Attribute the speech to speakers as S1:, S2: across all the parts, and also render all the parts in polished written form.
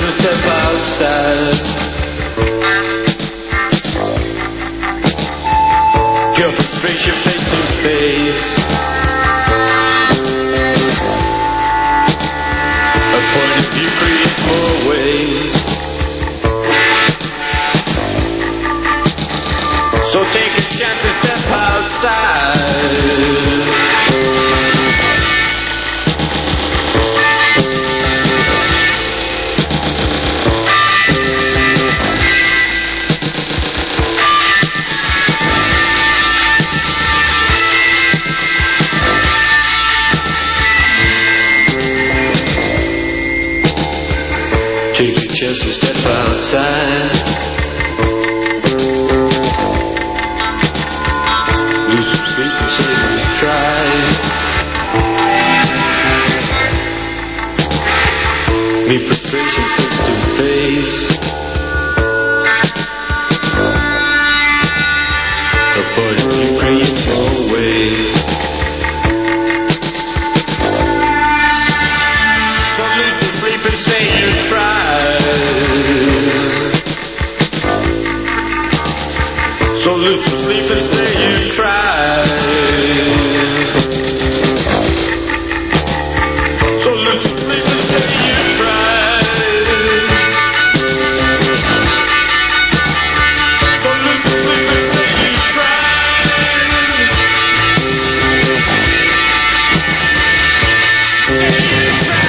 S1: to step outside. Your frustration face to face. A point of view creates more ways. So take a chance and step outside. Just to step outside. Lose some sleep and say you tried. Meet frustration face to face. A part of you creates more ways. So lose some sleep and say you tried. So lose some sleep and say you tried. So lose some sleep and say you tried. So lose some sleep and say you tried. Say you tried.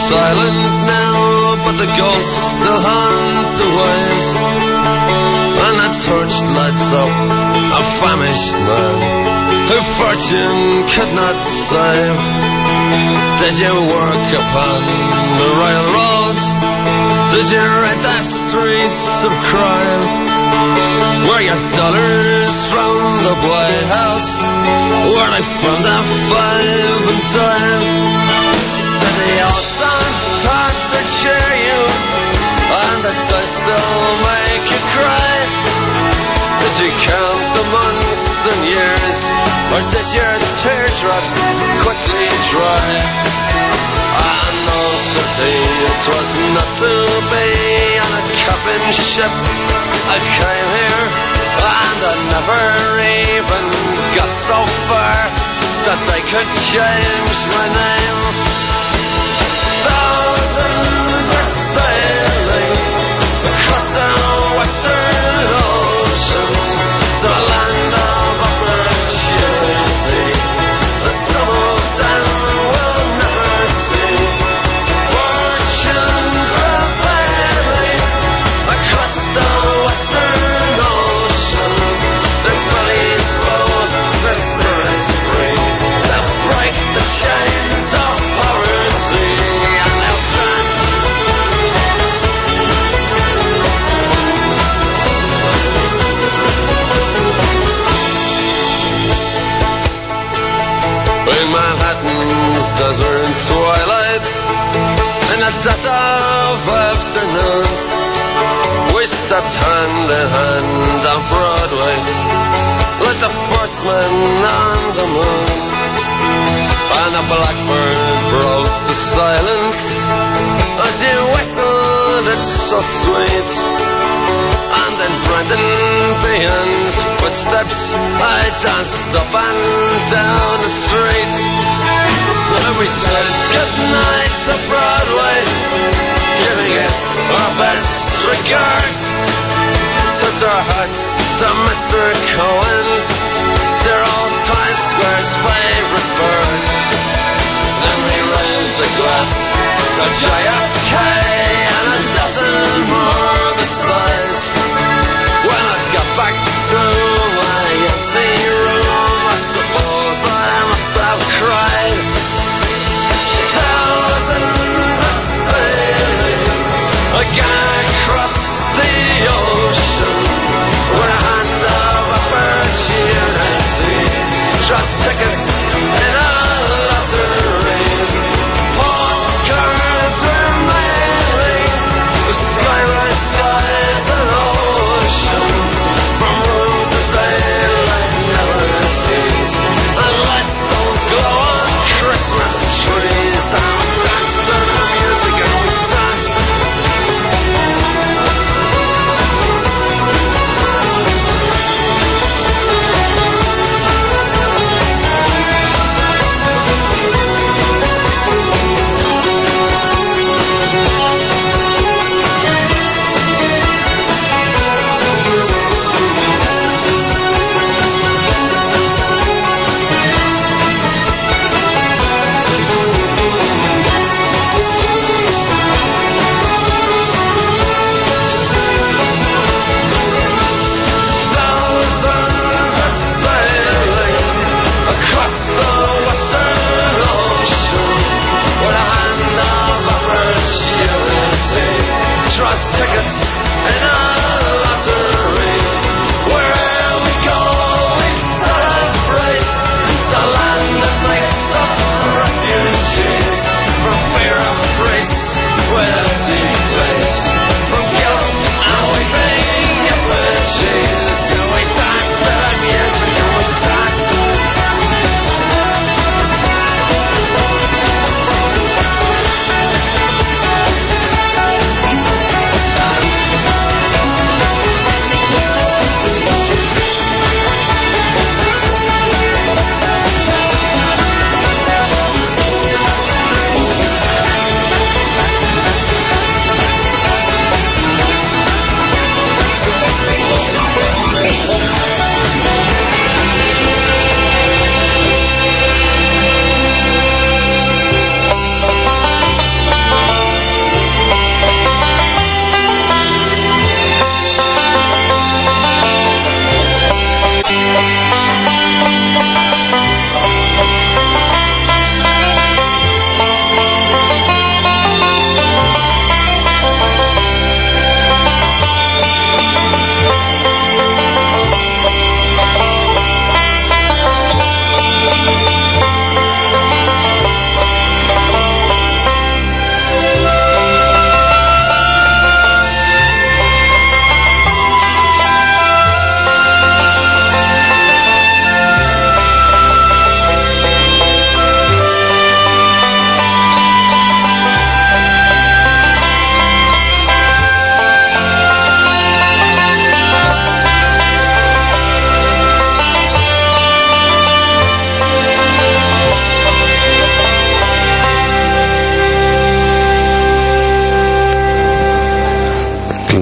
S2: silent now, but the ghosts still haunt the ways. And the torch lights up a famished man who fortune could not save. Did you work upon the railroads? Did you ride the streets of crime? Were your dollars from the White House? Were they from the 5 and dime? Did the awesome pastor cheer you? And did they still make you cry? Did you count the months and years? Or did your teardrops quickly dry? I know it was not to be on a coffin ship. I came here and I never even got so far that they could change my name. Thousands are sailing across the western ocean to a land of opportunity that some of them will never see. Fortunes are sailing across the western ocean. Their bellies full, their spirits free. They'll break the chains of poverty and they'll stand. In Manhattan's desert twilight, in the dead of afternoon, we stepped hand in hand on Broadway, like the first men on the moon. And a blackbird broke the silence as you whistled, it's so sweet. And in Brendan Behan's footsteps, I danced up and down the street. And we said goodnight to Broadway, giving it our best regards. Took our hats to Mr. Cohen, they're all Times Square's favorite bird. Then we raised the glass to JFK and a dozen more besides. When I got back to my empty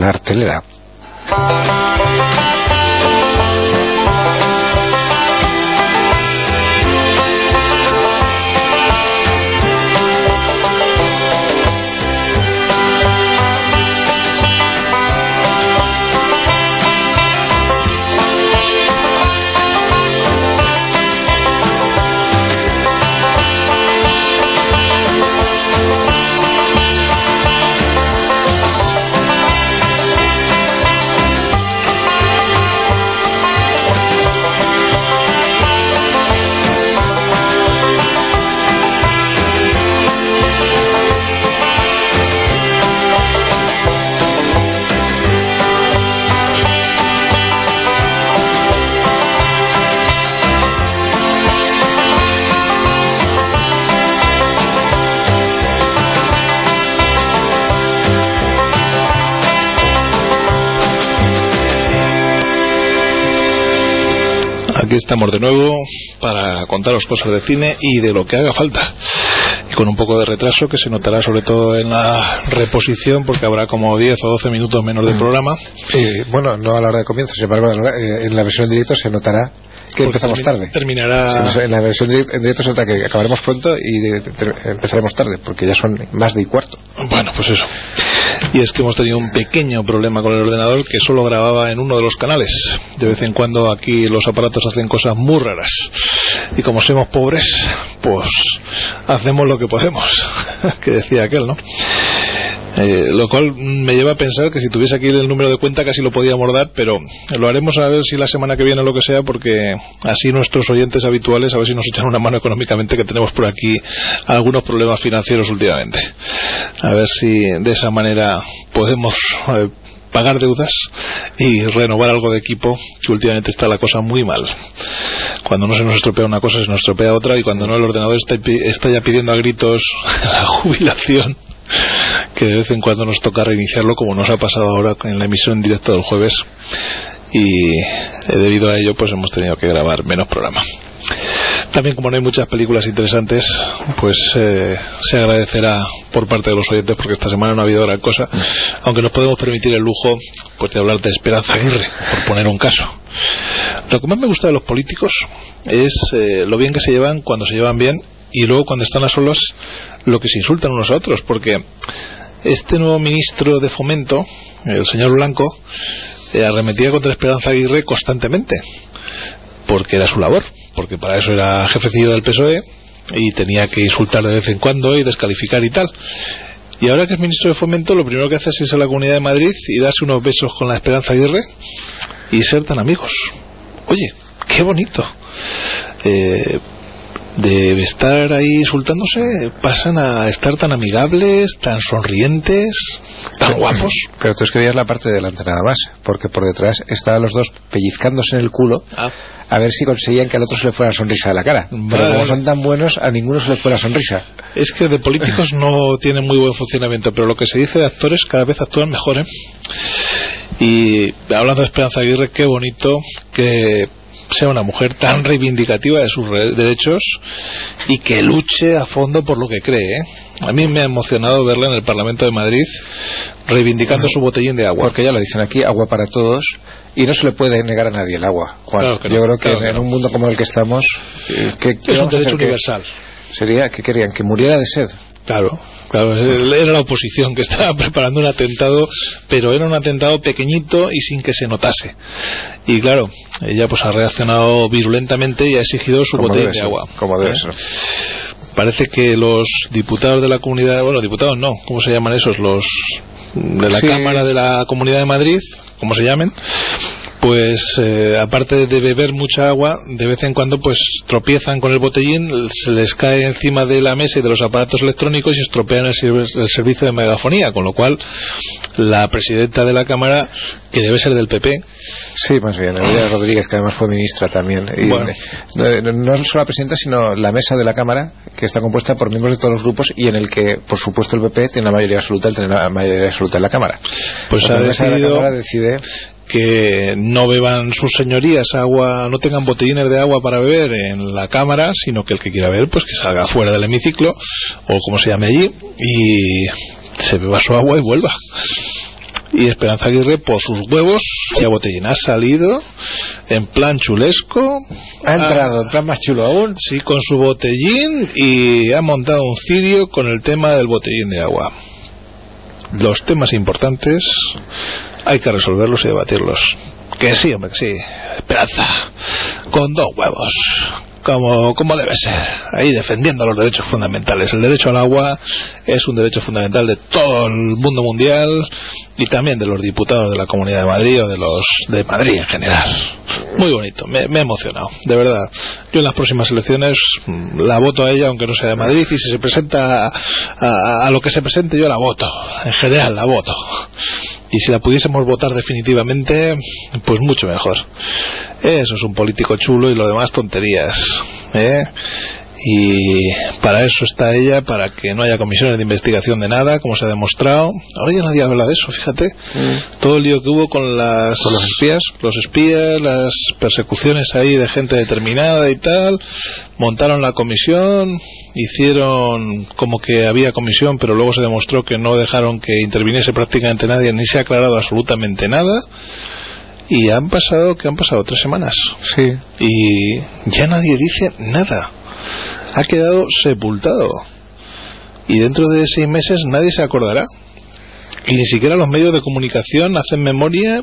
S3: cartelera.
S4: Aquí estamos de nuevo para contaros cosas de cine y de lo que haga falta, y con un poco de retraso que se notará sobre todo en la reposición, porque habrá como 10 o 12 minutos menos de programa.
S3: Bueno, no a la hora de comienzo, sin embargo en la versión en directo se notará que empezamos tarde.
S4: Terminará.
S3: En la versión en directo se nota que acabaremos pronto y empezaremos tarde, porque ya son más de y cuarto.
S4: Bueno, pues eso. Y es que hemos tenido un pequeño problema con el ordenador, que solo grababa en uno de los canales. De vez en cuando aquí los aparatos hacen cosas muy raras, y como somos pobres, pues hacemos lo que podemos, que decía aquel, ¿no? Lo cual me lleva a pensar que si tuviese aquí el número de cuenta casi lo podíamos dar, pero lo haremos a ver si la semana que viene o lo que sea, porque así nuestros oyentes habituales a ver si nos echan una mano económicamente, que tenemos por aquí algunos problemas financieros últimamente. A ver si de esa manera podemos pagar deudas y renovar algo de equipo, que últimamente está la cosa muy mal. Cuando no se nos estropea una cosa, se nos estropea otra, y cuando no, el ordenador está ya pidiendo a gritos la jubilación, que de vez en cuando nos toca reiniciarlo, como nos ha pasado ahora en la emisión en directo del jueves, y debido a ello pues hemos tenido que grabar menos programa. También, como no hay muchas películas interesantes, pues se agradecerá por parte de los oyentes, porque esta semana no ha habido gran cosa, aunque nos podemos permitir el lujo pues de hablar de Esperanza Aguirre, por poner un caso. Lo que más me gusta de los políticos es lo bien que se llevan cuando se llevan bien, y luego cuando están a solas lo que se insultan unos a otros, porque este nuevo ministro de Fomento, el señor Blanco, arremetía contra Esperanza Aguirre constantemente, porque era su labor, porque para eso era jefecillo del PSOE y tenía que insultar de vez en cuando y descalificar y tal. Y ahora que es ministro de Fomento, lo primero que hace es irse a la Comunidad de Madrid y darse unos besos con la Esperanza Aguirre y ser tan amigos. Oye, qué bonito. De estar ahí insultándose pasan a estar tan amigables, tan sonrientes, tan guapos.
S3: Pero tú es que veías la parte de delante nada más, porque por detrás estaban los dos pellizcándose en el culo a ver si conseguían que al otro se le fuera la sonrisa de la cara. Pero como son tan buenos, a ninguno se le fue la sonrisa.
S4: Es que de políticos no tienen muy buen funcionamiento, pero lo que se dice de actores, cada vez actúan mejor, ¿eh? Y hablando de Esperanza Aguirre, qué bonito que sea una mujer tan reivindicativa de sus derechos y que luche a fondo por lo que cree, ¿eh? A mí me ha emocionado verla en el Parlamento de Madrid reivindicando su botellín de agua.
S3: Porque ya lo dicen aquí, agua para todos, y no se le puede negar a nadie el agua, Juan.
S4: Claro que no,
S3: yo creo que
S4: claro que
S3: en
S4: no.
S3: Un mundo como el que estamos,
S4: es un derecho universal.
S3: Sería que querían que muriera de sed.
S4: Claro, era la oposición que estaba preparando un atentado, pero era un atentado pequeñito y sin que se notase. Y claro, ella pues ha reaccionado virulentamente y ha exigido su botella de agua.
S3: Como debe ser.
S4: Parece que los diputados de la comunidad, bueno, diputados no, ¿cómo se llaman esos? Los de la Cámara de la Comunidad de Madrid, como se llamen, pues aparte de beber mucha agua, de vez en cuando pues tropiezan con el botellín, se les cae encima de la mesa y de los aparatos electrónicos y estropean el servicio de megafonía, con lo cual la presidenta de la Cámara, que debe ser del PP,
S3: sí, más bien, Elvira Rodríguez, que además fue ministra también, y
S4: bueno,
S3: no solo la presidenta, sino la mesa de la Cámara, que está compuesta por miembros de todos los grupos y en el que, por supuesto, el PP tiene la mayoría absoluta, en la Cámara.
S4: Pues
S3: la
S4: ha
S3: mesa de la
S4: decidido
S3: Cámara decide
S4: que no beban sus señorías agua, no tengan botellines de agua para beber en la Cámara, sino que el que quiera beber pues que salga fuera del hemiciclo o como se llame allí y se beba su agua y vuelva. Y Esperanza Aguirre, por sus huevos, ya botellín, ha salido en plan chulesco.
S3: Ha entrado en plan más chulo aún.
S4: Sí, con su botellín, y ha montado un cirio con el tema del botellín de agua. Los temas importantes hay que resolverlos y debatirlos. Que sí, hombre, que sí. Esperanza, con 2 huevos. Como debe ser, ahí defendiendo los derechos fundamentales. El derecho al agua es un derecho fundamental de todo el mundo mundial, y también de los diputados de la Comunidad de Madrid, o de Madrid en general. Muy bonito, me he emocionado, de verdad. Yo en las próximas elecciones la voto a ella, aunque no sea de Madrid, y si se presenta a lo que se presente, yo la voto, en general la voto. Y si la pudiésemos votar definitivamente, pues mucho mejor. Eso es un político chulo, y lo demás tonterías, y para eso está ella, para que no haya comisiones de investigación de nada, como se ha demostrado. Ahora ya nadie habla de eso, fíjate. Todo el lío que hubo con los espías, las persecuciones ahí de gente determinada y tal. Montaron la comisión, hicieron como que había comisión, pero luego se demostró que no dejaron que interviniese prácticamente nadie, ni se ha aclarado absolutamente nada. Y han pasado 3 semanas.
S3: Sí.
S4: Y ya nadie dice nada. Ha quedado sepultado. Y dentro de 6 meses nadie se acordará. Y ni siquiera los medios de comunicación hacen memoria.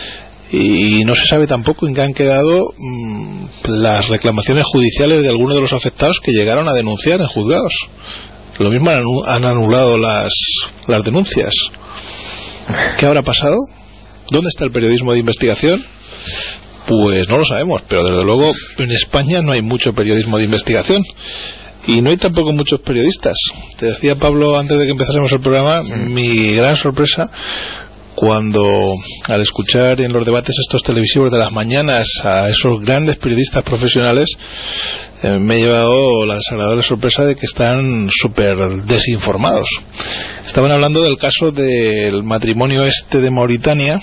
S4: Y no se sabe tampoco en qué han quedado las reclamaciones judiciales de algunos de los afectados que llegaron a denunciar en juzgados. Lo mismo han anulado las denuncias. ¿Qué habrá pasado? ¿Dónde está el periodismo de investigación? Pues no lo sabemos, pero desde luego en España no hay mucho periodismo de investigación, y no hay tampoco muchos periodistas. Te decía, Pablo, antes de que empezásemos el programa, mi gran sorpresa cuando, al escuchar en los debates estos televisivos de las mañanas a esos grandes periodistas profesionales, me he llevado la desagradable sorpresa de que están súper desinformados. Estaban hablando del caso del matrimonio de Mauritania,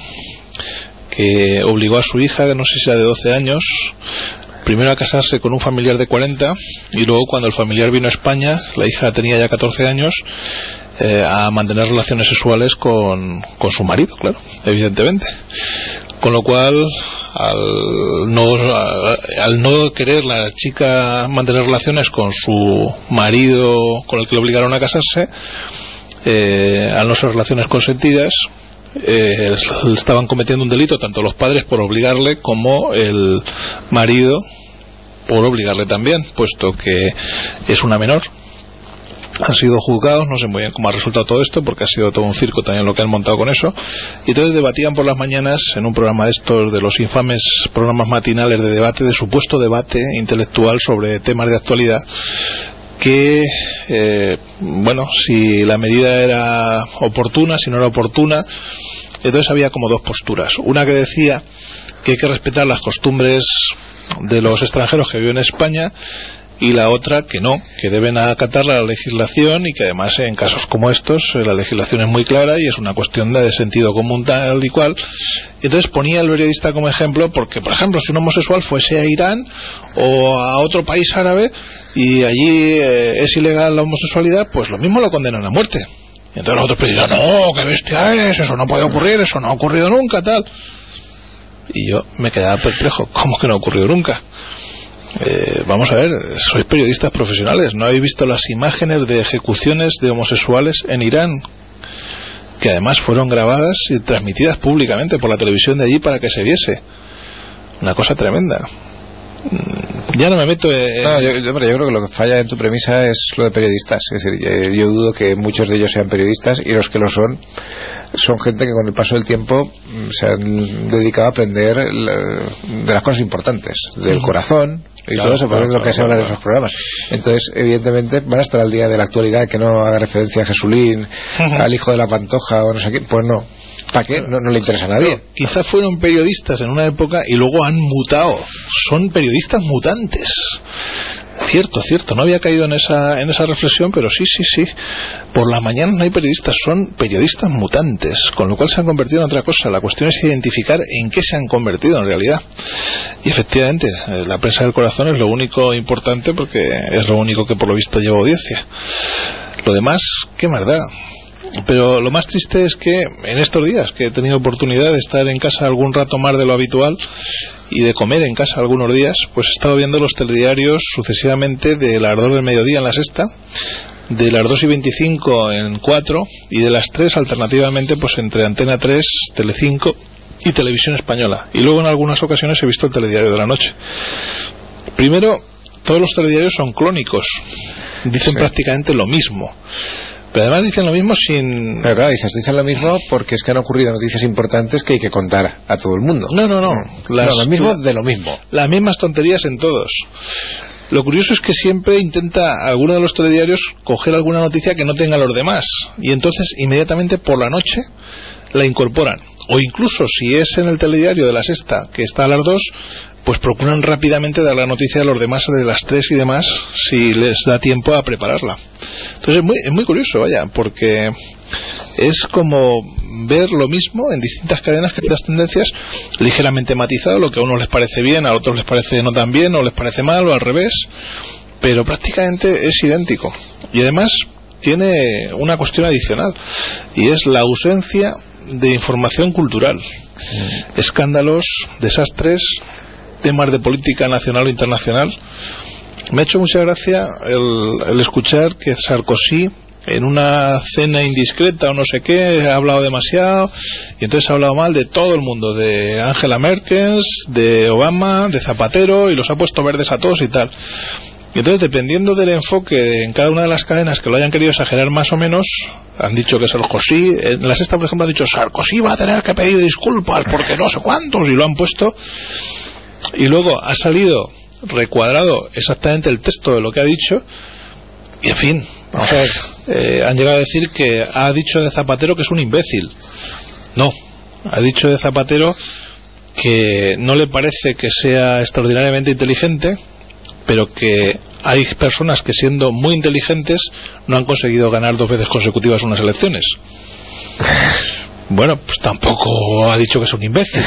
S4: que obligó a su hija, que no sé si era de 12 años, primero a casarse con un familiar de 40, y luego, cuando el familiar vino a España, la hija tenía ya 14 años, a mantener relaciones sexuales con su marido, claro, evidentemente. Con lo cual, al no querer la chica mantener relaciones con su marido, con el que le obligaron a casarse, al no ser relaciones consentidas, estaban cometiendo un delito tanto los padres por obligarle como el marido por obligarle también, puesto que es una menor. Han sido juzgados, no sé muy bien cómo ha resultado todo esto, porque ha sido todo un circo también lo que han montado con eso. Y entonces debatían por las mañanas en un programa de estos, de los infames programas matinales de debate, de supuesto debate intelectual sobre temas de actualidad, que bueno, si la medida era oportuna, si no era oportuna. Entonces había como 2 posturas. Una que decía que hay que respetar las costumbres de los extranjeros que viven en España, y la otra que no, que deben acatar la legislación, y que además en casos como estos la legislación es muy clara y es una cuestión de sentido común tal y cual. Y entonces ponía el periodista como ejemplo, porque por ejemplo si un homosexual fuese a Irán o a otro país árabe y allí es ilegal la homosexualidad, pues lo mismo lo condenan a muerte. Y entonces los otros periodistas, no, qué bestia eres, eso no puede ocurrir, eso no ha ocurrido nunca, tal. Y yo me quedaba perplejo, ¿cómo que no ha ocurrido nunca? Vamos a ver, sois periodistas profesionales, ¿no habéis visto las imágenes de ejecuciones de homosexuales en Irán? Que además fueron grabadas y transmitidas públicamente por la televisión de allí para que se viese. Una cosa tremenda. Ya no me meto
S3: No, yo creo que lo que falla en tu premisa es lo de periodistas. Es decir, yo dudo que muchos de ellos sean periodistas, y los que lo son gente que con el paso del tiempo se han dedicado a aprender de las cosas importantes, del corazón y todo eso, porque es lo que se habla en esos programas. Entonces, evidentemente, van a estar al día de la actualidad, que no haga referencia a Jesulín, al hijo de la Pantoja o no sé qué. Pues no. ¿Para qué? No le interesa a nadie.
S4: Quizás fueron periodistas en una época y luego han mutado. Son periodistas mutantes. Cierto, no había caído en esa reflexión, pero sí. Por la mañana no hay periodistas, son periodistas mutantes, con lo cual se han convertido en otra cosa. La cuestión es identificar en qué se han convertido en realidad. Y efectivamente, la prensa del corazón es lo único importante, porque es lo único que por lo visto lleva audiencia. Lo demás, ¿qué más da? Pero lo más triste es que en estos días que he tenido oportunidad de estar en casa algún rato más de lo habitual y de comer en casa algunos días, pues he estado viendo los telediarios sucesivamente de las 2 del mediodía en La Sexta, de las 2:25 en 4 y de las 3 alternativamente pues entre Antena 3, Telecinco y Televisión Española. Y luego en algunas ocasiones he visto el telediario de la noche. Primero, todos los telediarios son clónicos, dicen prácticamente lo mismo. Pero además dicen lo mismo sin...
S3: Pero claro, dicen lo mismo porque es que han ocurrido noticias importantes que hay que contar a todo el mundo.
S4: No.
S3: Lo mismo de lo mismo.
S4: Las mismas tonterías en todos. Lo curioso es que siempre intenta alguno de los telediarios coger alguna noticia que no tenga los demás. Y entonces inmediatamente por la noche la incorporan. O incluso si es en el telediario de La Sexta, que está a las 2... pues procuran rápidamente dar la noticia a los demás de las 3 y demás, si les da tiempo a prepararla. Entonces es muy curioso, vaya, porque es como ver lo mismo en distintas cadenas, que las tendencias ligeramente matizado, lo que a unos les parece bien, a otros les parece no tan bien, o les parece mal, o al revés, pero prácticamente es idéntico. Y además tiene una cuestión adicional, y es la ausencia de información cultural. Escándalos, desastres, temas de política nacional o internacional. Me ha hecho mucha gracia el escuchar que Sarkozy en una cena indiscreta o no sé qué ha hablado demasiado y entonces ha hablado mal de todo el mundo, de Angela Merkel, de Obama, de Zapatero, y los ha puesto verdes a todos y tal. Y entonces, dependiendo del enfoque en cada una de las cadenas que lo hayan querido exagerar más o menos, han dicho que Sarkozy, en La Sexta por ejemplo ha dicho Sarkozy va a tener que pedir disculpas porque no sé cuántos, y lo han puesto. Y luego ha salido recuadrado exactamente el texto de lo que ha dicho, y en fin, vamos a ver, han llegado a decir que ha dicho de Zapatero que es un imbécil. No, ha dicho de Zapatero que no le parece que sea extraordinariamente inteligente, pero que hay personas que siendo muy inteligentes no han conseguido ganar 2 veces consecutivas unas elecciones. Bueno, pues tampoco ha dicho que es un imbécil,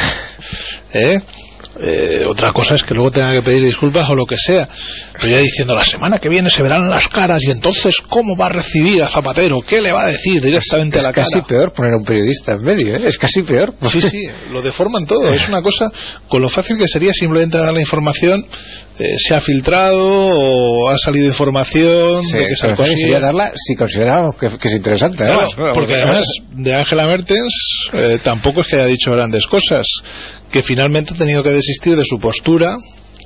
S4: otra cosa es que luego tenga que pedir disculpas o lo que sea, pero ya diciendo la semana que viene se verán las caras y entonces ¿cómo va a recibir a Zapatero? ¿Qué le va a decir directamente a la cara?
S3: Es casi peor poner a un periodista en medio, es casi peor.
S4: Sí, lo deforman todo. Es una cosa, con lo fácil que sería simplemente dar la información, se ha filtrado o ha salido información de que Sarkozy...
S3: sería darla si consideramos que es interesante.
S4: Claro, porque además de Angela Merkel tampoco es que haya dicho grandes cosas, que finalmente ha tenido que desistir de su postura,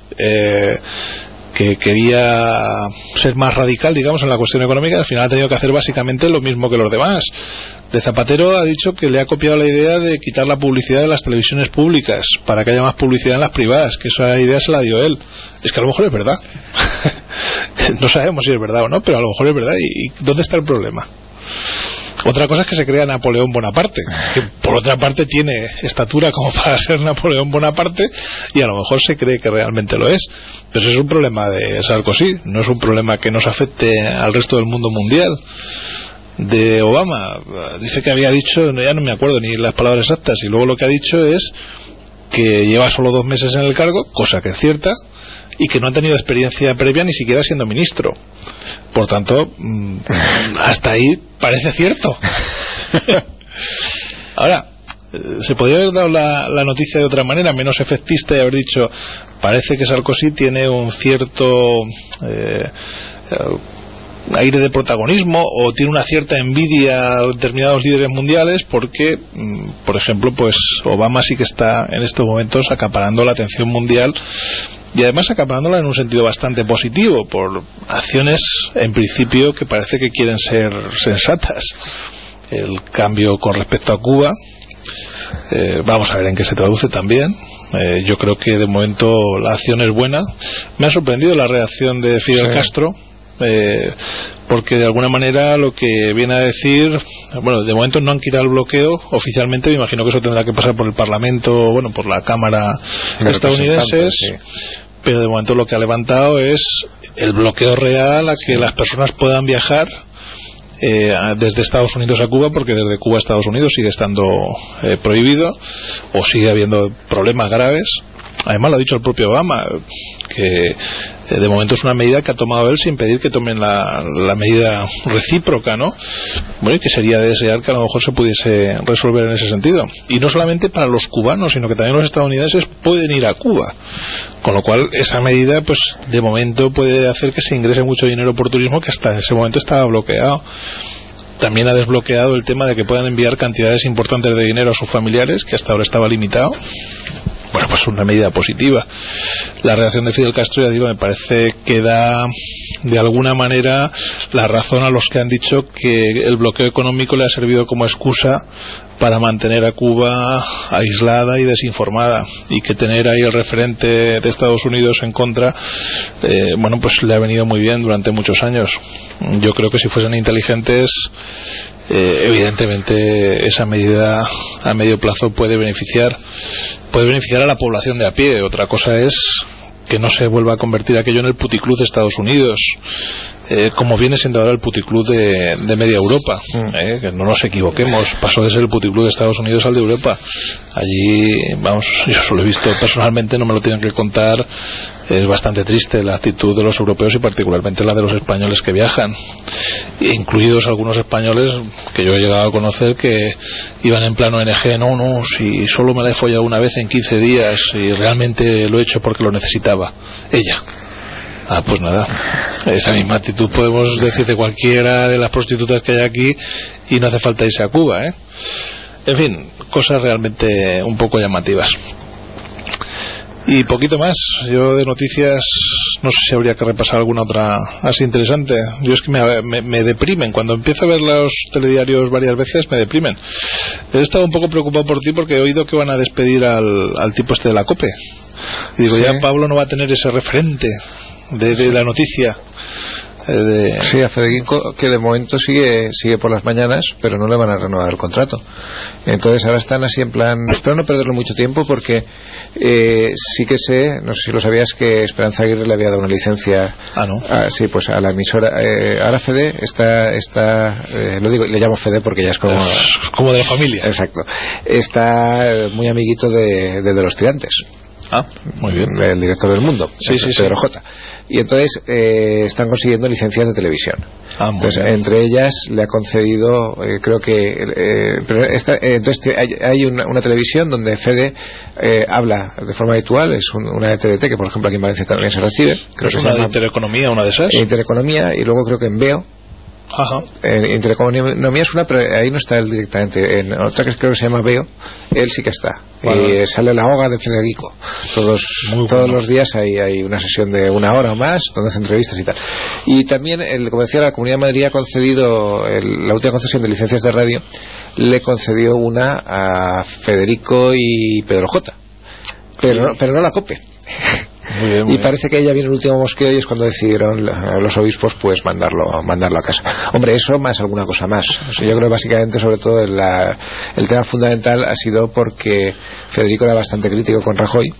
S4: que quería ser más radical, digamos, en la cuestión económica. Al final ha tenido que hacer básicamente lo mismo que los demás. De Zapatero ha dicho que le ha copiado la idea de quitar la publicidad de las televisiones públicas para que haya más publicidad en las privadas, que esa idea se la dio él. Es que a lo mejor es verdad. No sabemos si es verdad o no, pero a lo mejor es verdad. ¿Y dónde está el problema? Otra cosa es que se crea Napoleón Bonaparte, que por otra parte tiene estatura como para ser Napoleón Bonaparte, y a lo mejor se cree que realmente lo es. Pero eso es un problema de Sarkozy, no es un problema que nos afecte al resto del mundo mundial. De Obama, dice que había dicho, ya no me acuerdo ni las palabras exactas, y luego lo que ha dicho es que lleva solo 2 meses en el cargo, cosa que es cierta, y que no ha tenido experiencia previa ni siquiera siendo ministro. Por tanto, hasta ahí parece cierto. Ahora, se podría haber dado la noticia de otra manera, menos efectista, y haber dicho, parece que Sarkozy tiene un cierto aire de protagonismo, o tiene una cierta envidia a determinados líderes mundiales porque, por ejemplo, pues Obama sí que está en estos momentos acaparando la atención mundial, y además acaparándola en un sentido bastante positivo, por acciones en principio que parece que quieren ser sensatas. El cambio con respecto a Cuba, vamos a ver en qué se traduce también. Yo creo que de momento la acción es buena. Me ha sorprendido la reacción de Fidel Castro, porque de alguna manera lo que viene a decir, bueno, de momento no han quitado el bloqueo oficialmente, me imagino que eso tendrá que pasar por el Parlamento, bueno, por la Cámara estadounidense, pero de momento lo que ha levantado es el bloqueo real a que las personas puedan viajar desde Estados Unidos a Cuba, porque desde Cuba a Estados Unidos sigue estando prohibido, o sigue habiendo problemas graves. Además lo ha dicho el propio Obama, que de momento es una medida que ha tomado él sin pedir que tomen la medida recíproca, ¿no? Bueno, y que sería de desear que a lo mejor se pudiese resolver en ese sentido. Y no solamente para los cubanos, sino que también los estadounidenses pueden ir a Cuba. Con lo cual, esa medida, pues de momento puede hacer que se ingrese mucho dinero por turismo que hasta ese momento estaba bloqueado. También ha desbloqueado el tema de que puedan enviar cantidades importantes de dinero a sus familiares, que hasta ahora estaba limitado. Bueno, pues una medida positiva. La reacción de Fidel Castro, ya digo, me parece que da de alguna manera la razón a los que han dicho que el bloqueo económico le ha servido como excusa para mantener a Cuba aislada y desinformada, y que tener ahí el referente de Estados Unidos en contra, bueno, pues le ha venido muy bien durante muchos años. Yo creo que si fuesen inteligentes, evidentemente esa medida a medio plazo puede beneficiar a la población de a pie. Otra cosa es que no se vuelva a convertir aquello en el puticlub de Estados Unidos, como viene siendo ahora el puticlub de media Europa, que no nos equivoquemos, pasó de ser el puticlub de Estados Unidos al de Europa. Allí, vamos, yo eso lo he visto personalmente, no me lo tienen que contar. Es bastante triste la actitud de los europeos y particularmente la de los españoles que viajan, incluidos algunos españoles que yo he llegado a conocer, que iban en plan ONG. No, si solo me la he follado una vez en 15 días y realmente lo he hecho porque lo necesitaba ella. Pues nada, esa misma actitud podemos decir de cualquiera de las prostitutas que hay aquí, y no hace falta irse a Cuba, En fin, cosas realmente un poco llamativas. Y poquito más. Yo de noticias no sé si habría que repasar alguna otra así interesante. Yo es que me deprimen. Cuando empiezo a ver los telediarios varias veces me deprimen. He estado un poco preocupado por ti porque he oído que van a despedir al tipo este de la COPE. Y digo, sí, ya Pablo no va a tener ese referente de la noticia.
S3: Sí, a Federico, que de momento sigue por las mañanas, pero no le van a renovar el contrato. Entonces ahora están así en plan, espero no perderlo mucho tiempo, porque sí que sé, no sé si lo sabías, que Esperanza Aguirre le había dado una licencia.
S4: ¿No?
S3: Sí, pues a la emisora. Ahora Fede está lo digo, le llamo Fede porque ya es como
S4: de la familia.
S3: Exacto. Está muy amiguito de los Tirantes.
S4: Muy bien.
S3: El director del Mundo,
S4: sí,
S3: Pedro J. Y entonces están consiguiendo licencias de televisión. Entonces, entre ellas le ha concedido, creo que entonces hay una televisión donde Fede habla de forma habitual, es una de TDT, que por ejemplo aquí en Valencia también se recibe. Creo
S4: ¿Es
S3: que
S4: una
S3: se llama
S4: de Intereconomía, una de esas?
S3: Intereconomía, y luego creo que en Veo. Intereconomía es una, pero ahí no está él directamente. En otra que creo que se llama Veo, él sí que está. Y sale La Hoga de Federico. Todos los días hay una sesión de 1 hora o más donde hace entrevistas y tal. Y también, como decía, la Comunidad de Madrid ha concedido la última concesión de licencias de radio, le concedió una a Federico y Pedro J. Pero no la COPE.
S4: Muy bien,
S3: y parece que ya viene el último mosqueo, y es cuando decidieron los obispos pues mandarlo a casa. Hombre, eso más alguna cosa más. O sea, yo creo que básicamente, sobre todo el tema fundamental ha sido porque Federico era bastante crítico con Rajoy.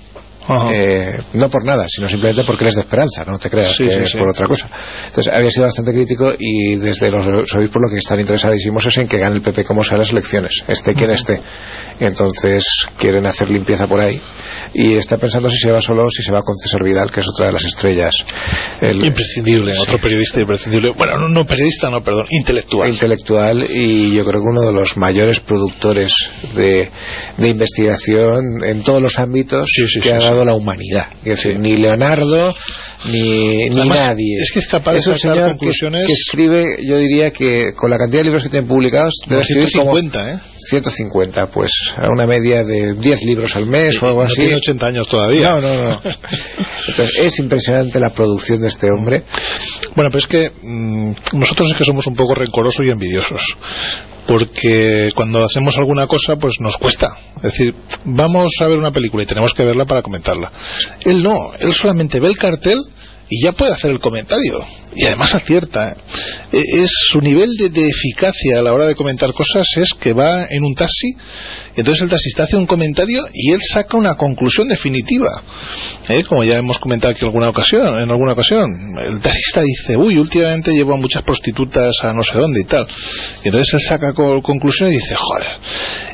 S3: No por nada, sino simplemente porque él es de Esperanza, no te creas que es por otra cosa. Entonces había sido bastante crítico, y desde los obispos lo que están interesadísimos es en que gane el PP como sea las elecciones, esté quien esté. Entonces quieren hacer limpieza por ahí, y está pensando si se va solo o si se va con César Vidal, que es otra de las estrellas.
S4: Imprescindible, otro periodista imprescindible. Bueno, no periodista, intelectual, y yo creo que uno de los mayores productores de investigación en todos los ámbitos que ha dado la humanidad. Es decir, ni Leonardo ni nadie. Es que es capaz de sacar conclusiones
S3: que escribe, yo diría que con la cantidad de libros que tienen publicados debe escribir
S4: 150,
S3: 150, pues a una media de 10 libros al mes o algo así.
S4: Tiene 80 años todavía.
S3: No. Entonces es impresionante la producción de este hombre.
S4: Bueno, pero es que nosotros es que somos un poco rencorosos y envidiosos, porque cuando hacemos alguna cosa pues nos cuesta. Es decir, vamos a ver una película y tenemos que verla para comentarla. Él no, él solamente ve el cartel y ya puede hacer el comentario, y además acierta. Es su nivel de eficacia a la hora de comentar cosas, es que va en un taxi, y entonces el taxista hace un comentario y él saca una conclusión definitiva, como ya hemos comentado aquí en alguna ocasión. El taxista dice, últimamente llevo a muchas prostitutas a no sé dónde y tal, y entonces él saca conclusiones y dice, joder,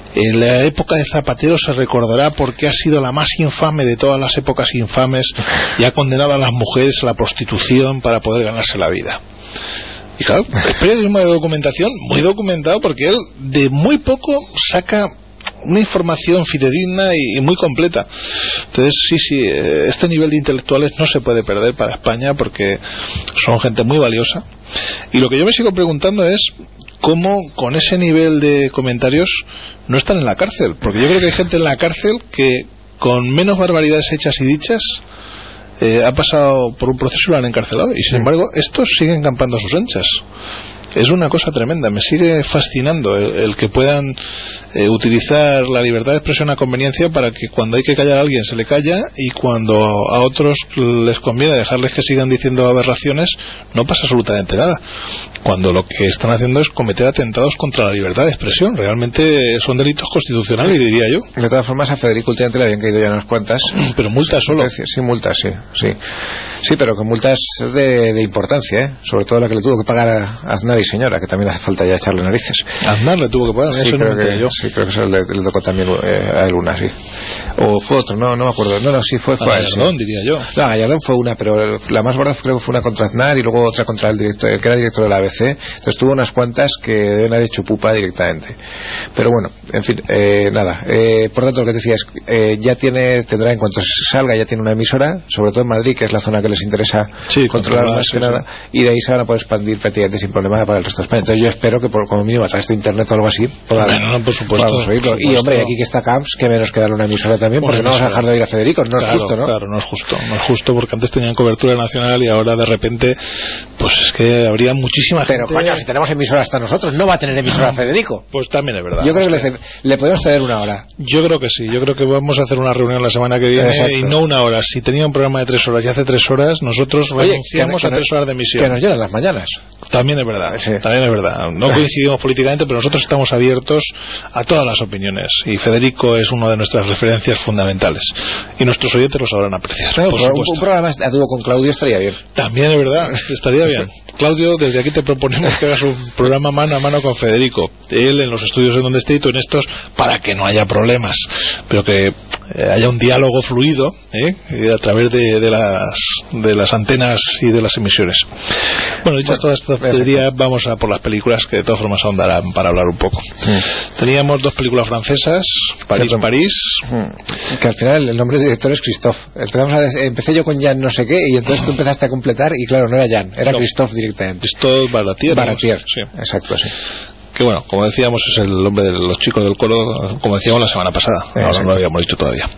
S4: En la época de Zapatero se recordará porque ha sido la más infame de todas las épocas infames y ha condenado a las mujeres a la prostitución para poder ganarse la vida. Y claro, es periodismo de documentación muy documentado, porque él de muy poco saca una información fidedigna y muy completa. Entonces sí, este nivel de intelectuales no se puede perder para España, porque son gente muy valiosa. Y lo que yo me sigo preguntando es cómo con ese nivel de comentarios no están en la cárcel, porque yo creo que hay gente en la cárcel que con menos barbaridades hechas y dichas ha pasado por un proceso y lo han encarcelado, y sin embargo estos siguen campando a sus anchas. Es una cosa tremenda, me sigue fascinando el que puedan utilizar la libertad de expresión a conveniencia, para que cuando hay que callar a alguien se le calla, y cuando a otros les conviene dejarles que sigan diciendo aberraciones no pasa absolutamente nada, cuando lo que están haciendo es cometer atentados contra la libertad de expresión. Realmente son delitos constitucionales, diría yo.
S3: De todas formas, a Federico últimamente le habían caído ya unas cuantas.
S4: Pero multas solo.
S3: Sí, multas, sí, pero con multas de importancia, sobre todo la que le tuvo que pagar a Aznar y Señora, que también hace falta ya echarle narices.
S4: Aznar le tuvo que pagar,
S3: sí, creo que eso le tocó también a él una, sí. O fue otro, no me acuerdo. No, sí, fue a
S4: Gallardón, sí. Diría yo.
S3: No, a Gallardón fue una, pero la más gorda creo que fue una contra Aznar, y luego otra contra el director, el que era director de la ABC. Entonces tuvo unas cuantas que deben haber hecho pupa directamente. Pero bueno, en fin, nada. Por tanto, lo que decía es, ya tendrá, en cuanto salga, ya tiene una emisora, sobre todo en Madrid, que es la zona que les interesa controlar más que nada, y de ahí se van a poder expandir prácticamente sin problema para el resto de España. Entonces yo espero que como mínimo a través de internet o algo así
S4: por supuesto.
S3: Y hombre, aquí que está Camps, que menos que darle una emisora también, porque no vas a dejar de oír a Federico. No es justo, ¿no?
S4: Claro, no es justo, porque antes tenían cobertura nacional y ahora de repente pues es que habría muchísima gente.
S3: Pero coño, si tenemos emisora hasta nosotros, no va a tener emisora Federico.
S4: Pues también es verdad.
S3: Yo creo que le podemos ceder una hora.
S4: Yo creo que sí, yo creo que vamos a hacer una reunión la semana que viene. Exacto. Y no una hora. Si tenía un programa de 3 horas y hace 3 horas, nosotros renunciamos a 3 horas de emisión.
S3: Que nos llenan las mañanas.
S4: También es verdad,
S3: sí.
S4: También es verdad. No coincidimos políticamente, pero nosotros estamos abiertos a todas las opiniones, y Federico es una de nuestras referencias fundamentales, y nuestros oyentes lo sabrán apreciar.
S3: Claro, un programa a dúo con Claudio estaría bien.
S4: También es verdad, estaría bien. Claudio, desde aquí te proponemos que hagas un programa mano a mano con Federico, él en los estudios en donde esté y tú en estos, para que no haya problemas, pero que haya un diálogo fluido a través de las antenas y de las emisiones. Bueno, dichas todas estas tonterías, vamos a por las películas, que de todas formas ahondarán para hablar un poco. Teníamos 2 películas francesas, París,
S3: que al final el nombre del director es Christophe. Empecé yo con Jean no sé qué, y entonces tú empezaste a completar, y claro, no era Jean, era Christophe directamente.
S4: Christophe Baratier,
S3: sí. Exacto, sí.
S4: Que bueno, como decíamos, es el nombre de los chicos del coro, como decíamos la semana pasada. Ahora no lo habíamos dicho todavía.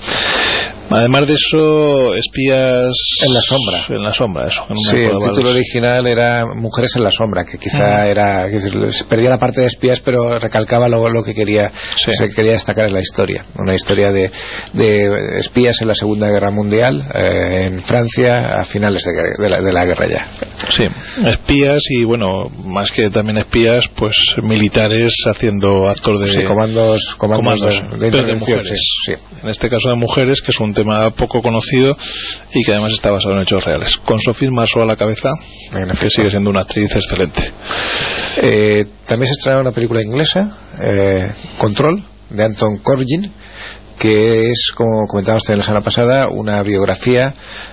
S4: Además de eso, Espías
S3: en la sombra.
S4: En la sombra, eso.
S3: Sí, el título original era Mujeres en la sombra, que quizá era, perdía la parte de espías, pero recalcaba lo que quería, se quería destacar en la historia. Una historia de espías en la Segunda Guerra Mundial, en Francia, a finales de la guerra ya.
S4: Sí, espías, y bueno, más que también espías, pues militares haciendo actos de...
S3: Sí, comandos
S4: de mujeres.
S3: Sí.
S4: En este caso de mujeres, que es un tema poco conocido y que además está basado en hechos reales, con Sophie Marceau a la cabeza, que sigue siendo una actriz excelente.
S3: También se estrenó una película inglesa, Control, de Anton Corbijn, que es, como comentábamos también la semana pasada, una biografía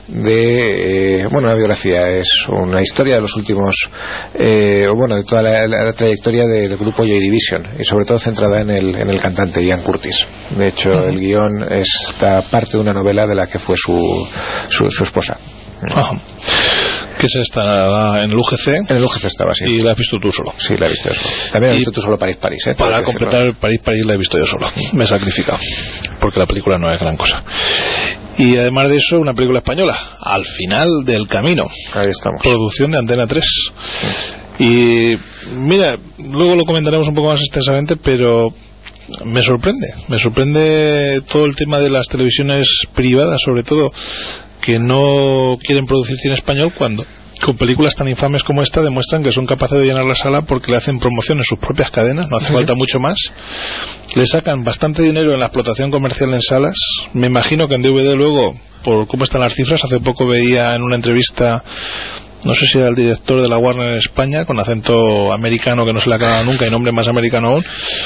S3: es una historia de los últimos de toda la trayectoria del grupo Joy Division, y sobre todo centrada en el cantante Ian Curtis. De hecho, el guión está parte de una novela de la que fue su esposa.
S4: ¿Qué es esta? ¿En el UGC?
S3: En el UGC estaba, sí.
S4: ¿Y la has visto tú solo?
S3: Sí, la he visto yo solo. También he visto tú solo París,
S4: Para completar el París la he visto yo solo. Me he sacrificado, porque la película no es gran cosa. Y además de eso, una película española, Al final del camino.
S3: Ahí estamos.
S4: Producción de Antena 3. Y mira, luego lo comentaremos un poco más extensamente, pero me sorprende todo el tema de las televisiones privadas, sobre todo, que no quieren producir cine español, cuando con películas tan infames como esta demuestran que son capaces de llenar la sala, porque le hacen promoción en sus propias cadenas, no hace falta mucho más, le sacan bastante dinero en la explotación comercial en salas. Me imagino que en DVD luego, por cómo están las cifras, hace poco veía en una entrevista, no sé si era el director de la Warner en España, con acento americano que no se le acaba nunca y nombre más americano aún,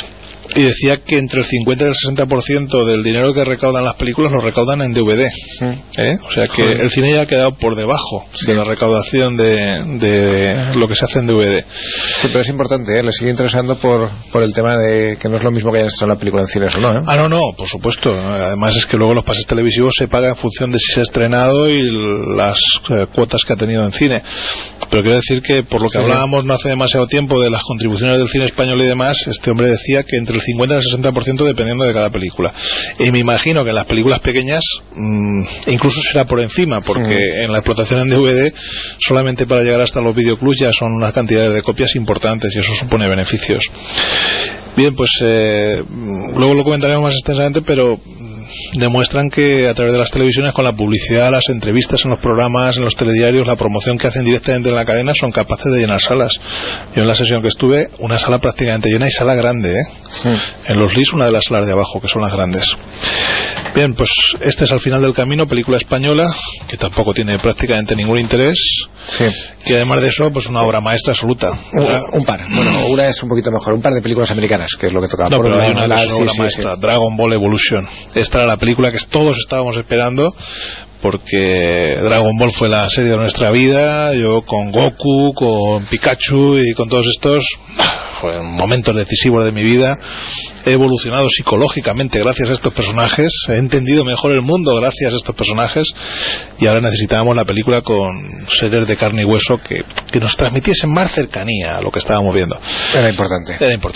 S4: y decía que entre el 50 y el 60% del dinero que recaudan las películas lo recaudan en DVD. O sea que el cine ya ha quedado por debajo de la recaudación de lo que se hace en DVD.
S3: Sí, pero es importante, le sigue interesando por el tema de que no es lo mismo que hayan estado en la película en cines o no.
S4: No, por supuesto. Además es que luego los pases televisivos se pagan en función de si se ha estrenado y las cuotas que ha tenido en cine. Pero quiero decir que por lo que hablábamos no hace demasiado tiempo de las contribuciones del cine español y demás, este hombre decía que entre el 50 y el 60% dependiendo de cada película. Y me imagino que en las películas pequeñas incluso será por encima, porque en la explotación en DVD solamente para llegar hasta los videoclubs ya son unas cantidades de copias importantes y eso supone beneficios. Bien, pues luego lo comentaremos más extensamente, pero demuestran que a través de las televisiones, con la publicidad, las entrevistas en los programas, en los telediarios, la promoción que hacen directamente en la cadena, son capaces de llenar salas. Yo en la sesión que estuve, una sala prácticamente llena y sala grande, en los LIS, una de las salas de abajo, que son las grandes. Bien, pues este es Al final del camino, película española que tampoco tiene prácticamente ningún interés, que además de eso, pues una obra maestra absoluta.
S3: Un par, bueno, una es un poquito mejor, un par de películas americanas, que es lo que tocaba.
S4: No, pero hay una que es una obra maestra, Dragon Ball Evolution. Esta era la película que todos estábamos esperando, porque Dragon Ball fue la serie de nuestra vida. Yo con Goku, con Pikachu y con todos estos, fueron momentos decisivos de mi vida. He evolucionado psicológicamente gracias a estos personajes, he entendido mejor el mundo gracias a estos personajes, y ahora necesitábamos la película con seres de carne y hueso que nos transmitiesen más cercanía a lo que estábamos viendo.
S3: Era importante,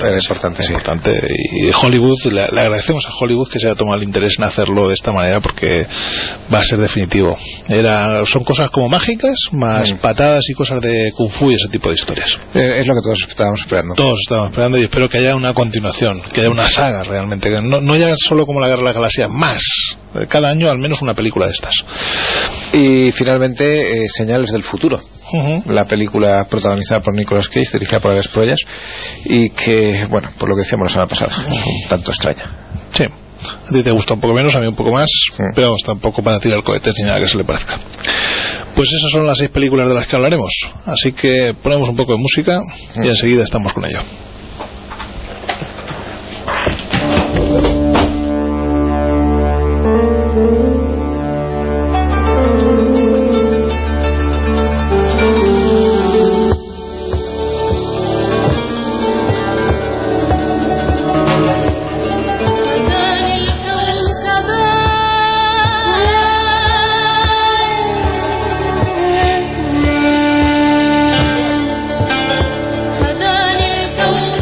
S4: y Hollywood, le agradecemos a Hollywood que se haya tomado el interés en hacerlo de esta manera, porque va a ser definitivo. Son cosas como mágicas, más patadas y cosas de kung fu y ese tipo de historias.
S3: Es lo que todos estábamos esperando.
S4: Y espero que haya una continuación, que haya una saga realmente, que no ya solo como la Guerra de las Galaxias, más, cada año al menos una película de estas.
S3: Y finalmente Señales del futuro, la película protagonizada por Nicolas Cage, dirigida por Alex Proyas, y que, bueno, por lo que decíamos la semana pasada, es un tanto extraña.
S4: Sí, a ti te gusta un poco menos, a mí un poco más, pero vamos, tampoco para tirar cohetes ni nada que se le parezca. Pues esas son las 6 películas de las que hablaremos, así que ponemos un poco de música y enseguida estamos con ello.
S5: هداني الكون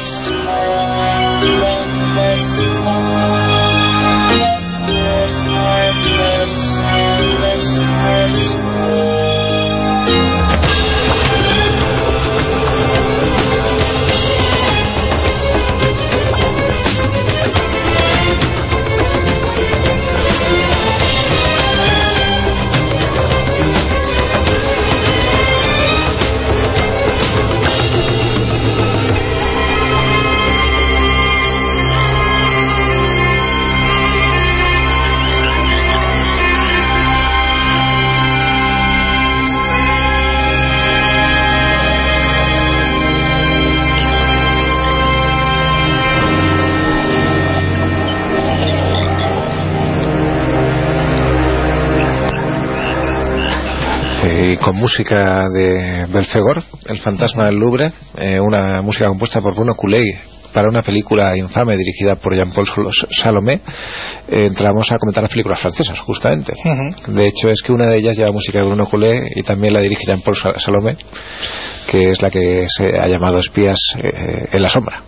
S3: Con música de Belphegor, El fantasma del Louvre, una música compuesta por Bruno Coulet para una película infame dirigida por Jean-Paul Salomé. Entramos a comentar las películas francesas, justamente. De hecho, es que una de ellas lleva música de Bruno Coulet y también la dirige Jean-Paul Salomé, que es la que se ha llamado Espías en la sombra.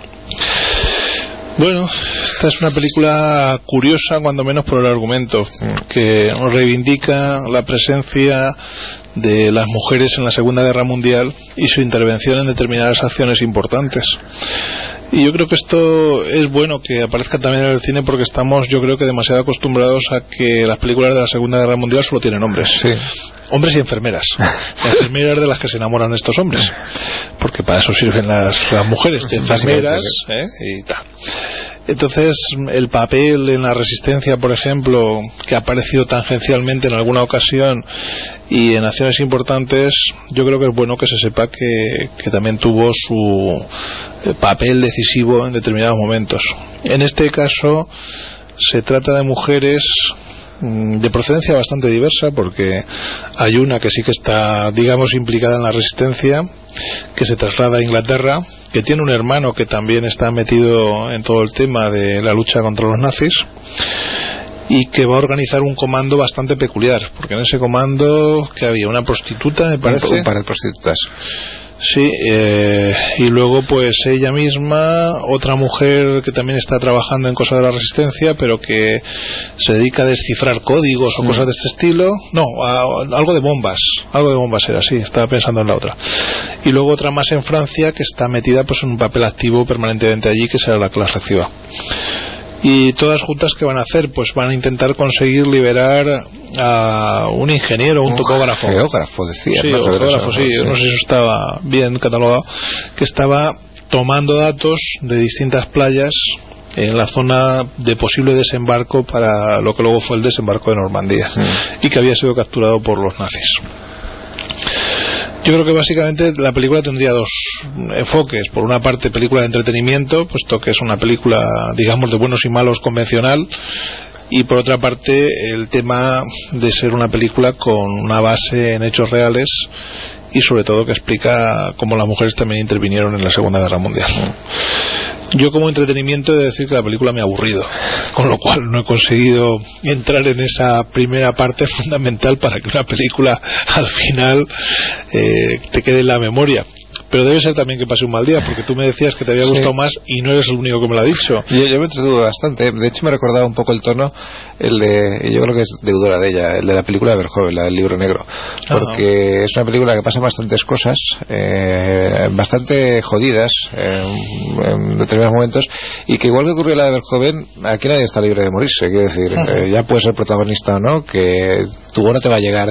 S4: Bueno, esta es una película curiosa, cuando menos por el argumento, que reivindica la presencia de las mujeres en la Segunda Guerra Mundial y su intervención en determinadas acciones importantes. Y yo creo que esto es bueno que aparezca también en el cine, porque estamos, yo creo que demasiado acostumbrados a que las películas de la Segunda Guerra Mundial solo tienen hombres.
S3: Sí.
S4: Hombres y enfermeras. Enfermeras de las que se enamoran estos hombres, porque para eso sirven las mujeres, de enfermeras, y tal. Entonces, el papel en la Resistencia, por ejemplo, que ha aparecido tangencialmente en alguna ocasión y en acciones importantes, yo creo que es bueno que se sepa que también tuvo su papel decisivo en determinados momentos. En este caso se trata de mujeres de procedencia bastante diversa, porque hay una que sí que está, digamos, implicada en la Resistencia, que se traslada a Inglaterra, que tiene un hermano que también está metido en todo el tema de la lucha contra los nazis, y que va a organizar un comando bastante peculiar, porque en ese comando que había una prostituta, me parece,
S3: un par de prostitutas.
S4: Sí, y luego pues ella misma, otra mujer que también está trabajando en cosas de la Resistencia, pero que se dedica a descifrar códigos o cosas de este estilo. No, algo de bombas era, sí, estaba pensando en la otra. Y luego otra más en Francia, que está metida pues en un papel activo permanentemente allí, que será la que las reciba. Y todas juntas, ¿qué van a hacer? Pues van a intentar conseguir liberar a un ingeniero, un topógrafo.
S3: Geógrafo, decía.
S4: Sí, geógrafo, sí, no sé si eso estaba bien catalogado, que estaba tomando datos de distintas playas en la zona de posible desembarco para lo que luego fue el desembarco de Normandía, y que había sido capturado por los nazis. Yo creo que básicamente la película tendría dos enfoques. Por una parte, película de entretenimiento, puesto que es una película, digamos, de buenos y malos convencional, y por otra parte el tema de ser una película con una base en hechos reales, y sobre todo que explica cómo las mujeres también intervinieron en la Segunda Guerra Mundial. Yo, como entretenimiento, he de decir que la película me ha aburrido, con lo cual no he conseguido entrar en esa primera parte fundamental para que una película al final te quede en la memoria. Pero debe ser también que pasé un mal día, porque tú me decías que te había gustado más y no eres el único que me lo ha dicho.
S3: Yo me entretuve bastante. De hecho, me recordaba un poco el tono, yo creo que es deudora de ella, el de la película de Verhoeven, la del Libro Negro, porque es una película que pasa bastantes cosas, bastante jodidas en determinados momentos, y que, igual que ocurrió en la de Verhoeven, aquí nadie está libre de morirse. Quiero decir, ya puedes ser protagonista o no, que tu hora te va a llegar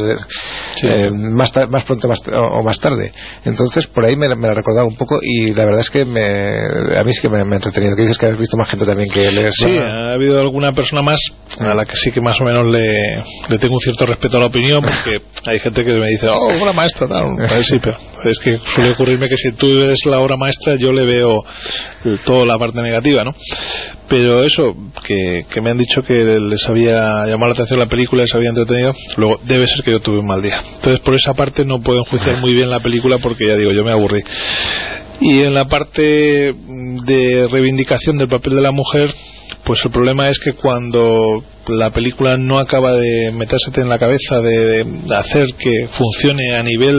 S3: más pronto o más tarde. Entonces, por ahí me la recordaba un poco, y la verdad es que a mí sí que me ha entretenido. Que dices que has visto más gente también que lees.
S4: Sí, ha habido alguna persona más a la que sí que más o menos le tengo un cierto respeto a la opinión, porque hay gente que me dice, obra maestra, tal. Sí, pero es que suele ocurrirme que si tú ves la obra maestra, yo le veo toda la parte negativa, ¿no? Pero eso, que me han dicho que les había llamado la atención la película, les había entretenido. Luego debe ser que yo tuve un mal día, entonces por esa parte no puedo enjuiciar muy bien la película, porque ya digo, yo me aburrí. Y en la parte de reivindicación del papel de la mujer, pues el problema es que cuando la película no acaba de metérsete en la cabeza, de hacer que funcione a nivel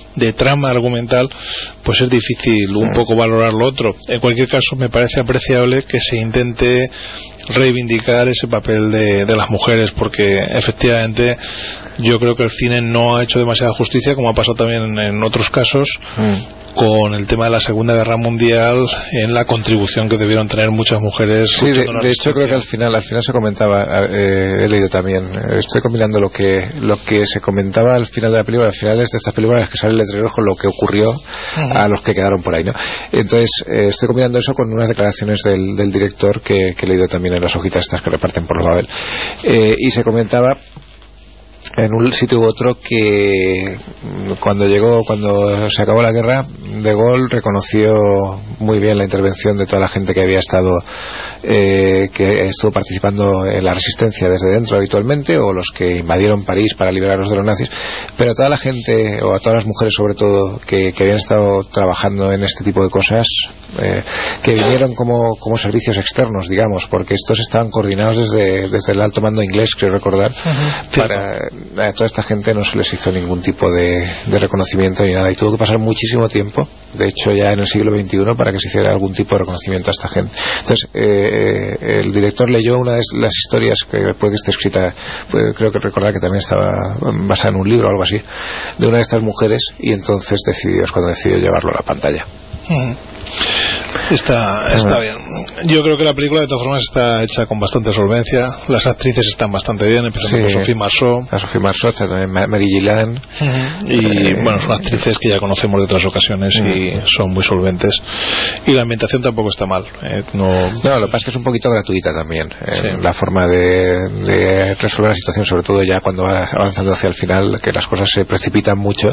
S4: de trama argumental, pues es difícil un poco valorar lo otro. En cualquier caso, me parece apreciable que se intente reivindicar ese papel de las mujeres, porque efectivamente yo creo que el cine no ha hecho demasiada justicia, como ha pasado también en otros casos, con el tema de la Segunda Guerra Mundial, en la contribución que debieron tener muchas mujeres.
S3: Sí, de hecho creo que al final se comentaba, he leído también, estoy combinando lo que se comentaba al final de la película, al final de estas películas que sale el letrero con lo que ocurrió a los que quedaron por ahí, ¿no? Entonces estoy combinando eso con unas declaraciones del director que he leído también en las hojitas estas que reparten por los Babel, y se comentaba en un sitio u otro que cuando se acabó la guerra, De Gaulle reconoció muy bien la intervención de toda la gente que había estado que estuvo participando en la resistencia desde dentro habitualmente, o los que invadieron París para liberarlos de los nazis, pero toda la gente, o a todas las mujeres sobre todo, que habían estado trabajando en este tipo de cosas, que vinieron como servicios externos, digamos, porque estos estaban coordinados desde el alto mando inglés, creo recordar. A toda esta gente no se les hizo ningún tipo de reconocimiento ni nada, y tuvo que pasar muchísimo tiempo, de hecho ya en el siglo XXI, para que se hiciera algún tipo de reconocimiento a esta gente. Entonces el director leyó una de las historias, que puede que esté escrita, creo que recordar que también estaba basada en un libro o algo así, de una de estas mujeres, y entonces es cuando decidió llevarlo a la pantalla.
S4: Está bien. Yo creo que la película de todas formas está hecha con bastante solvencia. Las actrices están bastante bien, empezando por Sophie Marceau,
S3: también Mary Gillian,
S4: y bueno, son actrices que ya conocemos de otras ocasiones y son muy solventes, y la ambientación tampoco está mal, no,
S3: lo que pasa es que es un poquito gratuita también, la forma de resolver la situación, sobre todo ya cuando va avanzando hacia el final, que las cosas se precipitan mucho.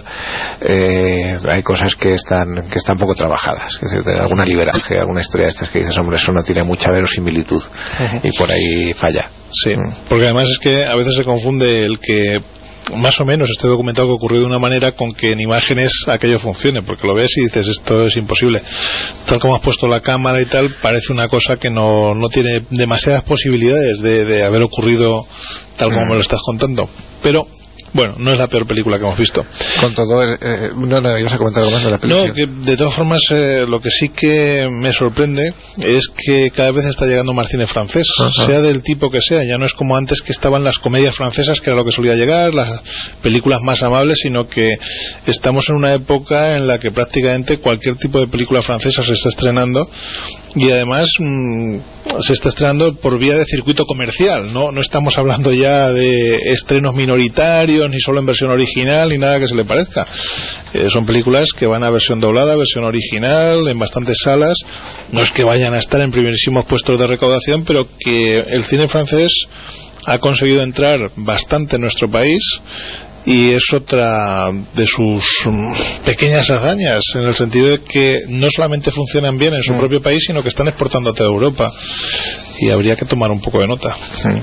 S3: Hay cosas que están poco trabajadas, es decir, de alguna liberaje, alguna historia de estas que dices, hombre, eso no tiene mucha verosimilitud, y por ahí falla.
S4: Sí, porque además es que a veces se confunde el que más o menos esté documentado que ocurrió de una manera con que en imágenes aquello funcione, porque lo ves y dices, esto es imposible. Tal como has puesto la cámara y tal, parece una cosa que no tiene demasiadas posibilidades de haber ocurrido tal como me lo estás contando. Pero bueno, no es la peor película que hemos visto.
S3: Con todo, ibas a comentar algo más de la película.
S4: No, que de todas formas lo que sí que me sorprende es que cada vez está llegando más cine francés, sea del tipo que sea. Ya no es como antes, que estaban las comedias francesas, que era lo que solía llegar, las películas más amables, sino que estamos en una época en la que prácticamente cualquier tipo de película francesa se está estrenando, y además se está estrenando por vía de circuito comercial. No estamos hablando ya de estrenos minoritarios, ni solo en versión original, ni nada que se le parezca. Son películas que van a versión doblada, versión original, en bastantes salas. No es que vayan a estar en primerísimos puestos de recaudación, pero que el cine francés ha conseguido entrar bastante en nuestro país, y es otra de sus pequeñas hazañas, en el sentido de que no solamente funcionan bien en su propio país, sino que están exportando a toda Europa, y habría que tomar un poco de nota.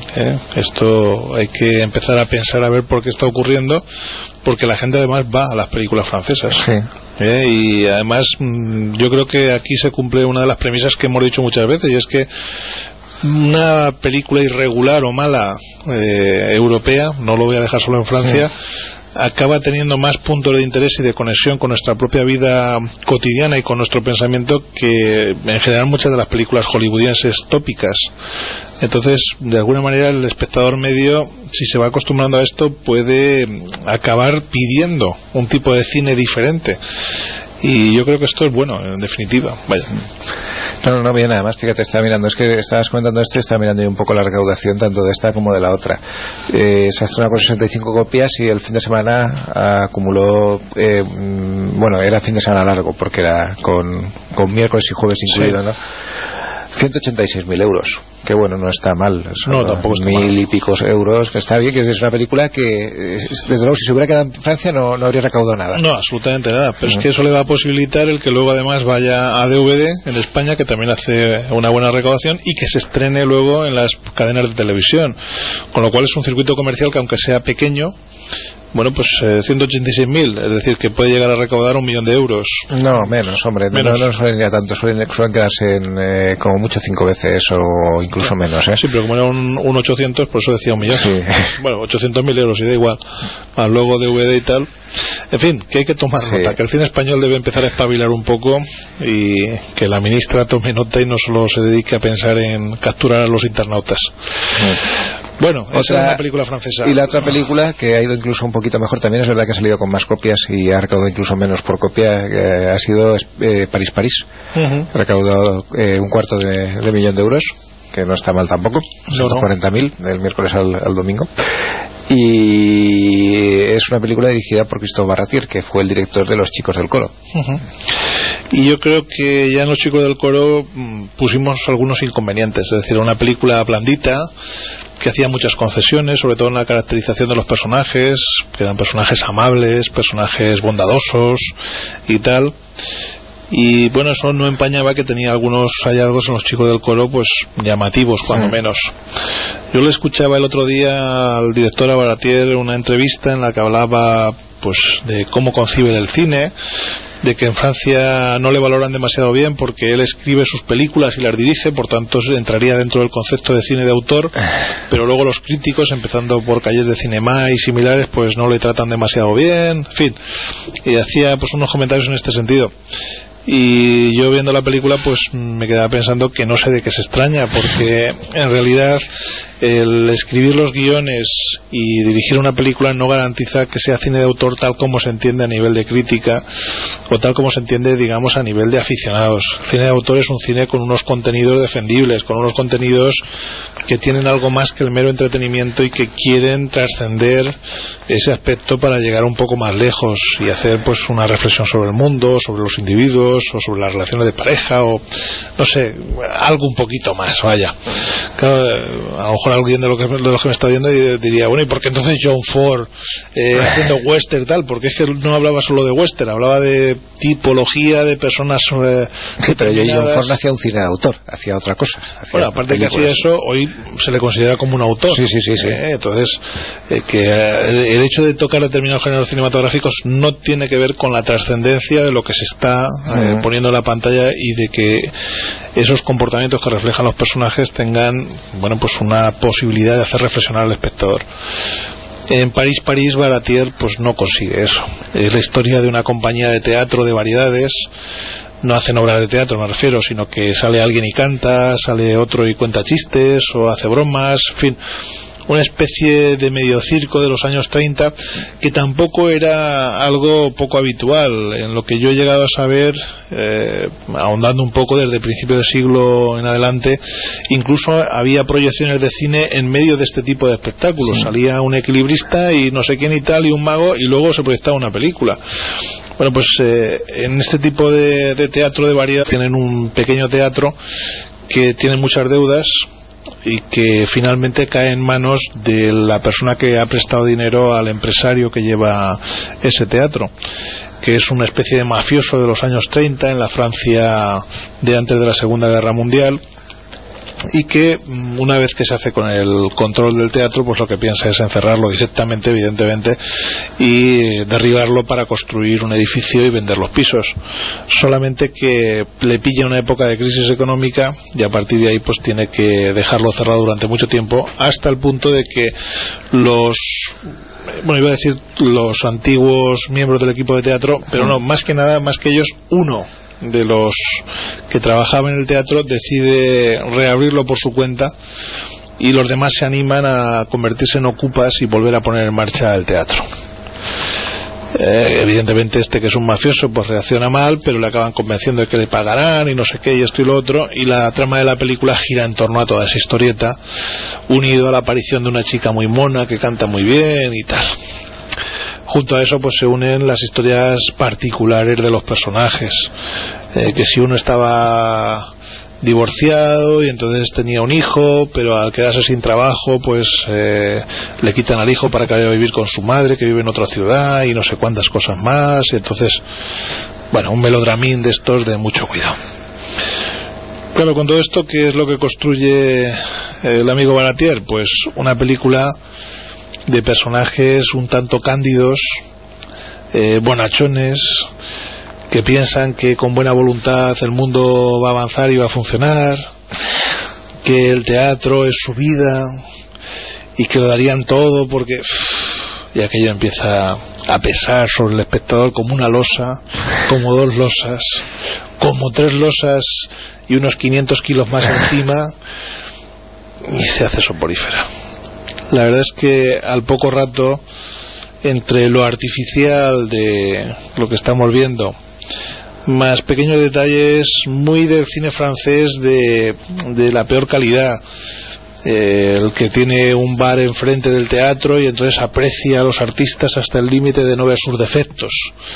S4: Esto hay que empezar a pensar a ver por qué está ocurriendo, porque la gente además va a las películas francesas. Y además yo creo que aquí se cumple una de las premisas que hemos dicho muchas veces, y es que una película irregular o mala europea, no lo voy a dejar solo en Francia, acaba teniendo más puntos de interés y de conexión con nuestra propia vida cotidiana y con nuestro pensamiento que en general muchas de las películas hollywoodienses tópicas. Entonces, de alguna manera, el espectador medio, si se va acostumbrando a esto, puede acabar pidiendo un tipo de cine diferente. Y yo creo que esto es bueno, en definitiva. Vaya.
S3: No, bien, además, fíjate, estaba mirando, es que estabas comentando esto y estaba mirando yo un poco la recaudación tanto de esta como de la otra. Se estrenó con 65 copias y el fin de semana acumuló, era fin de semana largo, porque era con miércoles y jueves incluido, ¿no? 186.000 euros, que bueno, no está mal,
S4: no, tampoco está
S3: 1.000
S4: mal.
S3: y picos euros, que está bien, que es una película que desde luego si se hubiera quedado en Francia no habría recaudado nada.
S4: No, absolutamente nada, pero es que eso le va a posibilitar el que luego además vaya a DVD en España, que también hace una buena recaudación, y que se estrene luego en las cadenas de televisión, con lo cual es un circuito comercial que, aunque sea pequeño, Bueno, pues 186.000, es decir, que puede llegar a recaudar 1 millón de euros.
S3: No, menos, hombre, menos. No suelen ir a tanto, suelen quedarse en como mucho 5 veces o incluso menos, ¿eh?
S4: Sí, pero como era un 800, por eso decía 1 millón. Sí. Bueno, 800.000 euros, y da igual, más luego DVD y tal. En fin, que hay que tomar nota, que el cine español debe empezar a espabilar un poco y que la ministra tome nota y no solo se dedique a pensar en capturar a los internautas. Bueno, esa es una película francesa.
S3: Y la otra película, que ha ido incluso un poquito mejor, también es verdad que ha salido con más copias y ha recaudado incluso menos por copia, ha sido París. Ha recaudado 1/4 de millón de euros, que no está mal tampoco, 140.000 del miércoles al domingo. Y es una película dirigida por Christophe Baratier, que fue el director de Los Chicos del Coro.
S4: Y yo creo que ya en Los Chicos del Coro pusimos algunos inconvenientes, es decir, una película blandita que hacía muchas concesiones, sobre todo en la caracterización de los personajes, que eran personajes amables, personajes bondadosos y tal. Y bueno, eso no empañaba que tenía algunos hallazgos en Los Chicos del Coro pues llamativos, cuando menos. Yo le escuchaba el otro día al director, a Baratier, una entrevista en la que hablaba pues de cómo concibe el cine, de que en Francia no le valoran demasiado bien porque él escribe sus películas y las dirige, por tanto entraría dentro del concepto de cine de autor, pero luego los críticos, empezando por Calles de Cinema y similares, pues no le tratan demasiado bien, en fin, y hacía pues unos comentarios en este sentido. Y yo viendo la película pues me quedaba pensando que no sé de qué se extraña, porque en realidad el escribir los guiones y dirigir una película no garantiza que sea cine de autor tal como se entiende a nivel de crítica o tal como se entiende, digamos, a nivel de aficionados. El cine de autor es un cine con unos contenidos defendibles, con unos contenidos que tienen algo más que el mero entretenimiento y que quieren trascender ese aspecto para llegar un poco más lejos y hacer pues una reflexión sobre el mundo, sobre los individuos o sobre las relaciones de pareja, o no sé, algo un poquito más, vaya. Claro, a lo mejor alguien de los que me está viendo diría, bueno, ¿y por qué entonces John Ford haciendo western tal? Porque es que no hablaba solo de western, hablaba de tipología de personas
S3: sí, pero John Ford no hacía un cine de autor, hacía otra cosa.
S4: Bueno, aparte de que hacía eso, hoy se le considera como un autor.
S3: Sí.
S4: Entonces, que el hecho de tocar determinados géneros cinematográficos no tiene que ver con la trascendencia de lo que se está poniendo en la pantalla y de que esos comportamientos que reflejan los personajes tengan, bueno, pues una posibilidad de hacer reflexionar al espectador. En París, Baratier pues no consigue eso. Es la historia de una compañía de teatro de variedades. No hacen obras de teatro, me refiero, sino que sale alguien y canta, sale otro y cuenta chistes o hace bromas, en fin, una especie de medio circo de los años 30 que tampoco era algo poco habitual. En lo que yo he llegado a saber, ahondando un poco desde principios de siglo en adelante, incluso había proyecciones de cine en medio de este tipo de espectáculos. Salía un equilibrista y no sé quién y tal y un mago, y luego se proyectaba una película. Bueno, pues en este tipo de teatro de variedad tienen un pequeño teatro que tiene muchas deudas y que finalmente cae en manos de la persona que ha prestado dinero al empresario que lleva ese teatro, que es una especie de mafioso de los años 30 en la Francia de antes de la Segunda Guerra Mundial, y que una vez que se hace con el control del teatro pues lo que piensa es encerrarlo directamente, evidentemente, y derribarlo para construir un edificio y vender los pisos. Solamente que le pilla una época de crisis económica y a partir de ahí pues tiene que dejarlo cerrado durante mucho tiempo, hasta el punto de que los antiguos miembros del equipo de teatro, pero no, más que nada, más que ellos, uno de los que trabajaba en el teatro decide reabrirlo por su cuenta y los demás se animan a convertirse en ocupas y volver a poner en marcha el teatro. Evidentemente que es un mafioso pues reacciona mal, pero le acaban convenciendo de que le pagarán y no sé qué y esto y lo otro, y la trama de la película gira en torno a toda esa historieta, unido a la aparición de una chica muy mona que canta muy bien y tal. Junto a eso pues se unen las historias particulares de los personajes, que si uno estaba divorciado y entonces tenía un hijo, pero al quedarse sin trabajo pues le quitan al hijo para que vaya a vivir con su madre que vive en otra ciudad y no sé cuántas cosas más, y entonces, bueno, un melodramín de estos de mucho cuidado. Claro, con todo esto, ¿qué es lo que construye el amigo Baratier? Pues una película de personajes un tanto cándidos, bonachones, que piensan que con buena voluntad el mundo va a avanzar y va a funcionar, que el teatro es su vida y que lo darían todo porque... Y aquello empieza a pesar sobre el espectador como una losa, como 2 losas, como 3 losas y unos 500 kilos más encima, y se hace soporífera. La verdad es que al poco rato, entre lo artificial de lo que estamos viendo, más pequeños detalles muy del cine francés de la peor calidad, el que tiene un bar enfrente del teatro y entonces aprecia a los artistas hasta el límite de no ver sus defectos,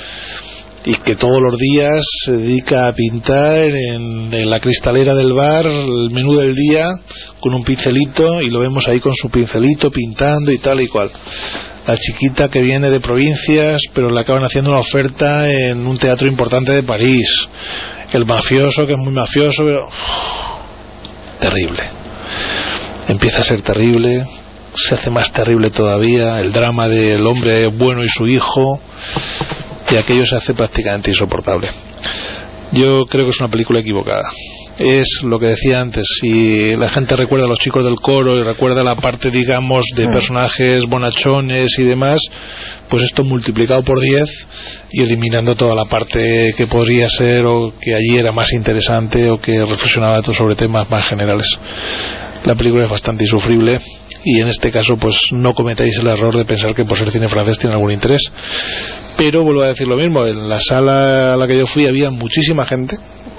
S4: y que todos los días se dedica a pintar en la cristalera del bar el menú del día con un pincelito, y lo vemos ahí con su pincelito pintando y tal y cual. La chiquita que viene de provincias pero le acaban haciendo una oferta en un teatro importante de París, el mafioso que es muy mafioso, pero terrible. Empieza a ser terrible, se hace más terrible todavía el drama del hombre bueno y su hijo, y aquello se hace prácticamente insoportable. Yo creo que es una película equivocada. Es lo que decía antes, si la gente recuerda a los chicos del coro y recuerda la parte, digamos, de personajes bonachones y demás, pues esto multiplicado por 10 y eliminando toda la parte que podría ser o que allí era más interesante o que reflexionaba sobre temas más generales. La película es bastante insufrible, y en este caso pues no cometáis el error de pensar que por ser cine francés tiene algún interés. Pero vuelvo a decir lo mismo, en la sala a la que yo fui había muchísima gente.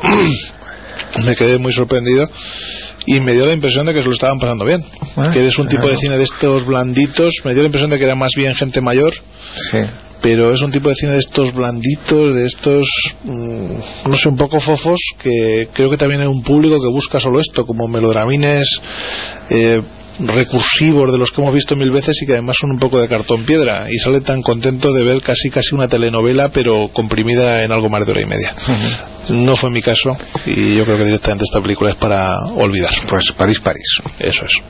S4: Me quedé muy sorprendido y me dio la impresión de que se lo estaban pasando bien, que es un tipo de cine de estos blanditos. Me dio la impresión de que era más bien gente mayor,
S3: sí,
S4: pero es un tipo de cine de estos blanditos, de estos no sé, un poco fofos, que creo que también hay un público que busca solo esto, como melodramines recursivos de los que hemos visto 1000 veces y que además son un poco de cartón piedra, y sale tan contento de ver casi una telenovela pero comprimida en algo más de 1 hora y media. No fue mi caso, y yo creo que directamente esta película es para olvidar.
S3: Pues París.
S4: Eso es.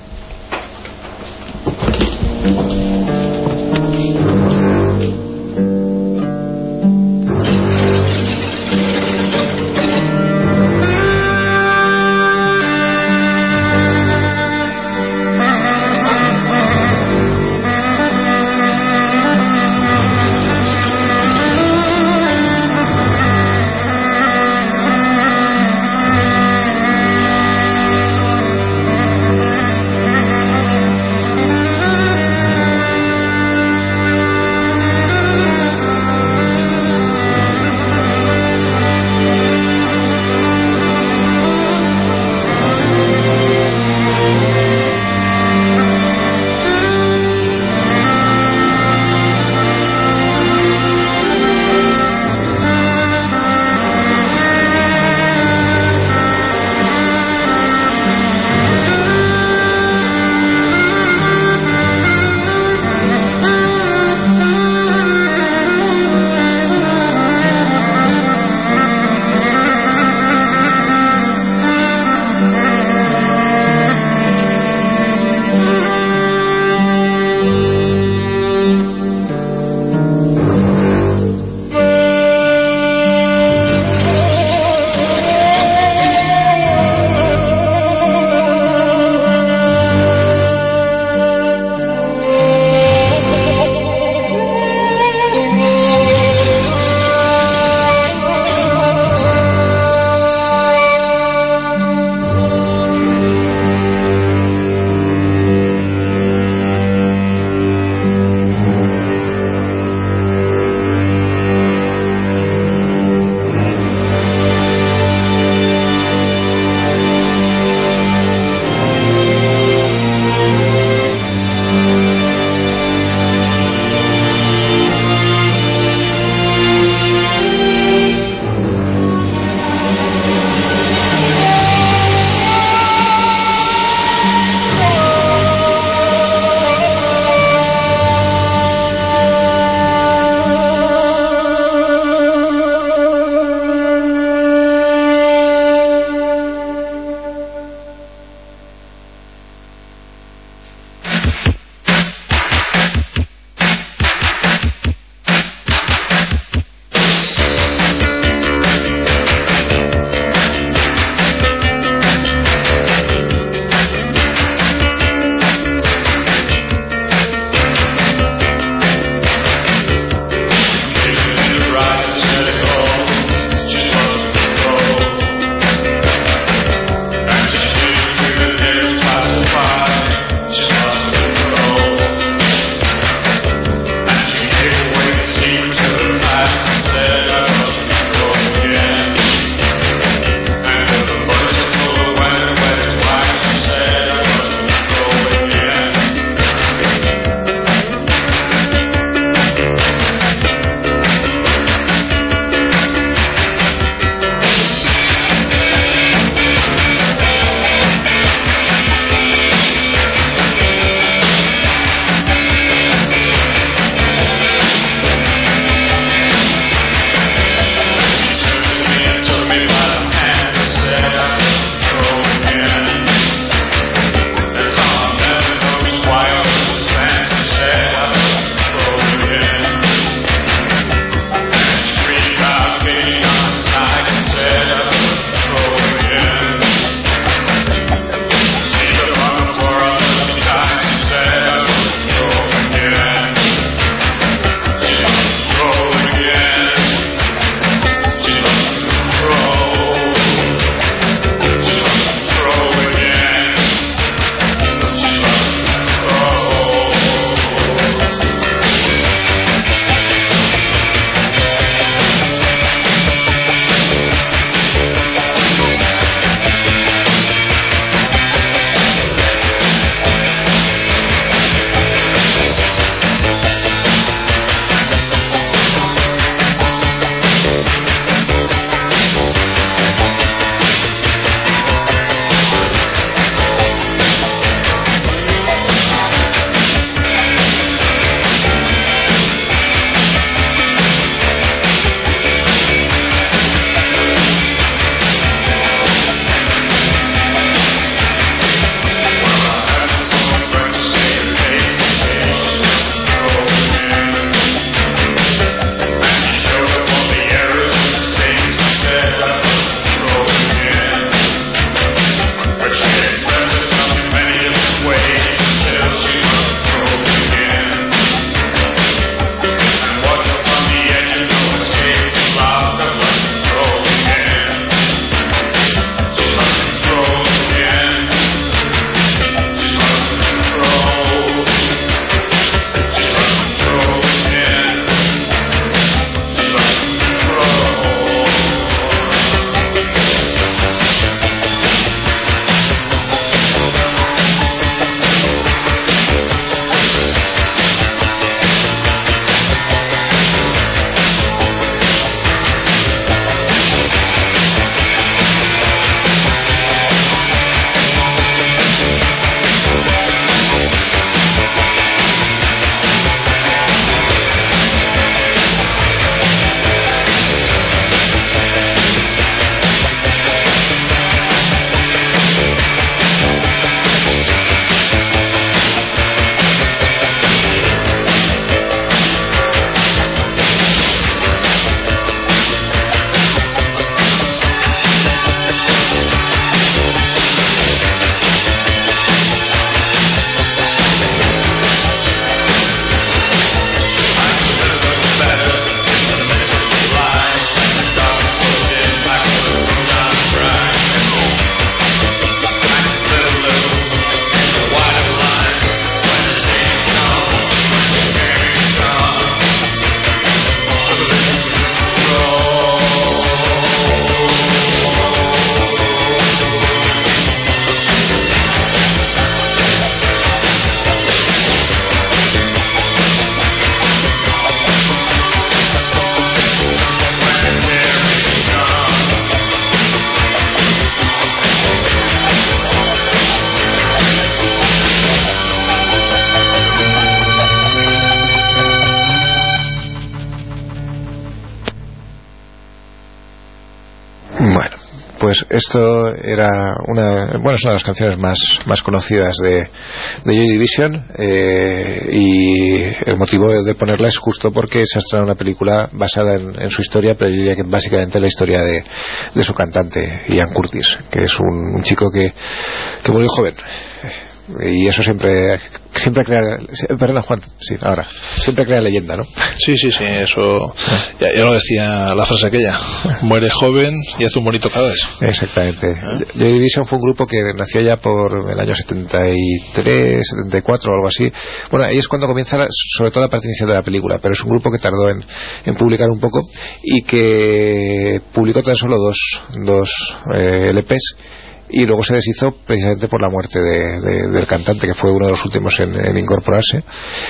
S3: Pues esto era es una de las canciones más conocidas de Joy Division, y el motivo de ponerla es justo porque se ha estrenado una película basada en su historia, pero yo diría que básicamente la historia de su cantante, Ian Curtis, que es un chico que murió joven. Y eso siempre crea, perdona Juan, sí, ahora siempre crea leyenda, ¿no?
S4: Sí, eso ya lo decía la frase aquella: muere joven y hace un bonito cadáver.
S3: Exactamente. Joy Division fue un grupo que nació ya por el año 73, 74 o algo así. Bueno, ahí es cuando comienza sobre todo la parte inicial de la película, pero es un grupo que tardó en publicar un poco y que publicó tan solo dos LPs, y luego se deshizo precisamente por la muerte del cantante, que fue uno de los últimos en incorporarse,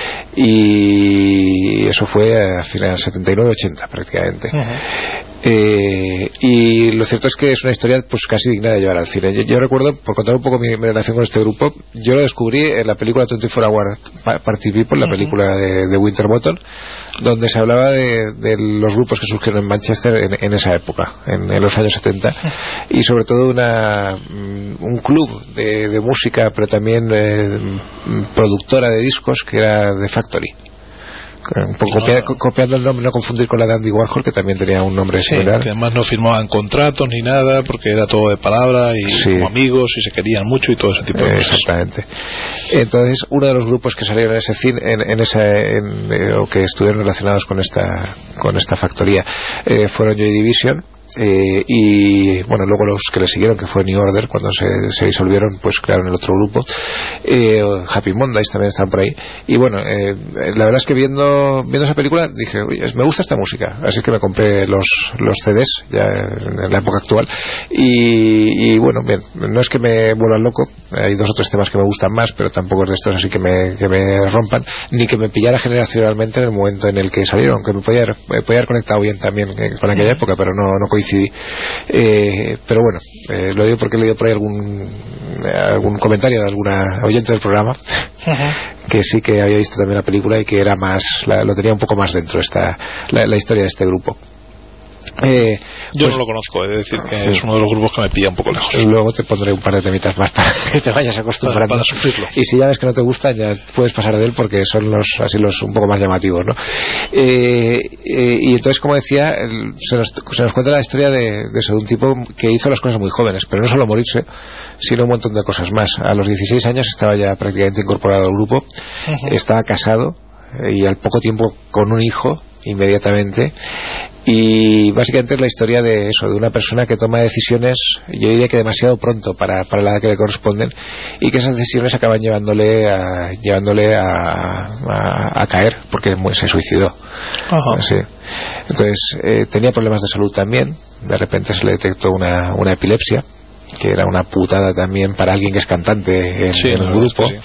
S3: y eso fue a finales 79-80 prácticamente. Y lo cierto es que es una historia pues casi digna de llevar al cine. Yo recuerdo, por contar un poco mi relación con este grupo, yo lo descubrí en la película 24 Hour Party People, la película de Winterbottom, donde se hablaba de los grupos que surgieron en Manchester en esa época, en los años 70, y sobre todo un club de música, pero también productora de discos, que era The Factory. Un poco copiando el nombre, no confundir con la de Andy Warhol, que también tenía un nombre similar.
S4: Que además no firmaban contratos ni nada, porque era todo de palabra y como amigos, y se querían mucho y todo ese tipo de cosas.
S3: Exactamente. Entonces, uno de los grupos que salieron en ese cine, o que estuvieron relacionados con esta factoría, fueron Joy Division. Y bueno, luego los que le siguieron, que fue New Order, cuando se disolvieron, pues crearon el otro grupo. Happy Mondays también están por ahí. Y bueno, la verdad es que viendo esa película dije, oye, me gusta esta música, así que me compré los CDs ya en la época actual, y bueno, bien, no es que me vuelvan loco, hay 2 o 3 temas que me gustan más, pero tampoco es de estos así que me rompan, ni que me pillara generacionalmente en el momento en el que salieron, aunque me podía haber conectado bien también con aquella época, pero no coincidí. Pero bueno, lo digo porque he leído por ahí algún comentario de alguna oyente del programa que sí que había visto también la película y que era lo tenía un poco más dentro la historia de este grupo.
S4: Yo no lo conozco, he de decir que es uno de los grupos que me pilla un poco lejos.
S3: Luego te pondré un par de temitas más para que te vayas acostumbrando
S4: para sufrirlo.
S3: Y si ya ves que no te gustan, ya puedes pasar de él, porque son los un poco más llamativos, ¿no? Y entonces, como decía, se nos cuenta la historia de un tipo que hizo las cosas muy jóvenes, pero no solo morirse, sino un montón de cosas más. A los 16 años estaba ya prácticamente incorporado al grupo, estaba casado, y al poco tiempo con un hijo inmediatamente. Y básicamente es la historia de una persona que toma decisiones, yo diría que demasiado pronto para la edad que le corresponden, y que esas decisiones acaban llevándole a caer, porque se suicidó. Sí. Entonces tenía problemas de salud también, de repente se le detectó una epilepsia, que era una putada también para alguien que es cantante en el grupo. Es que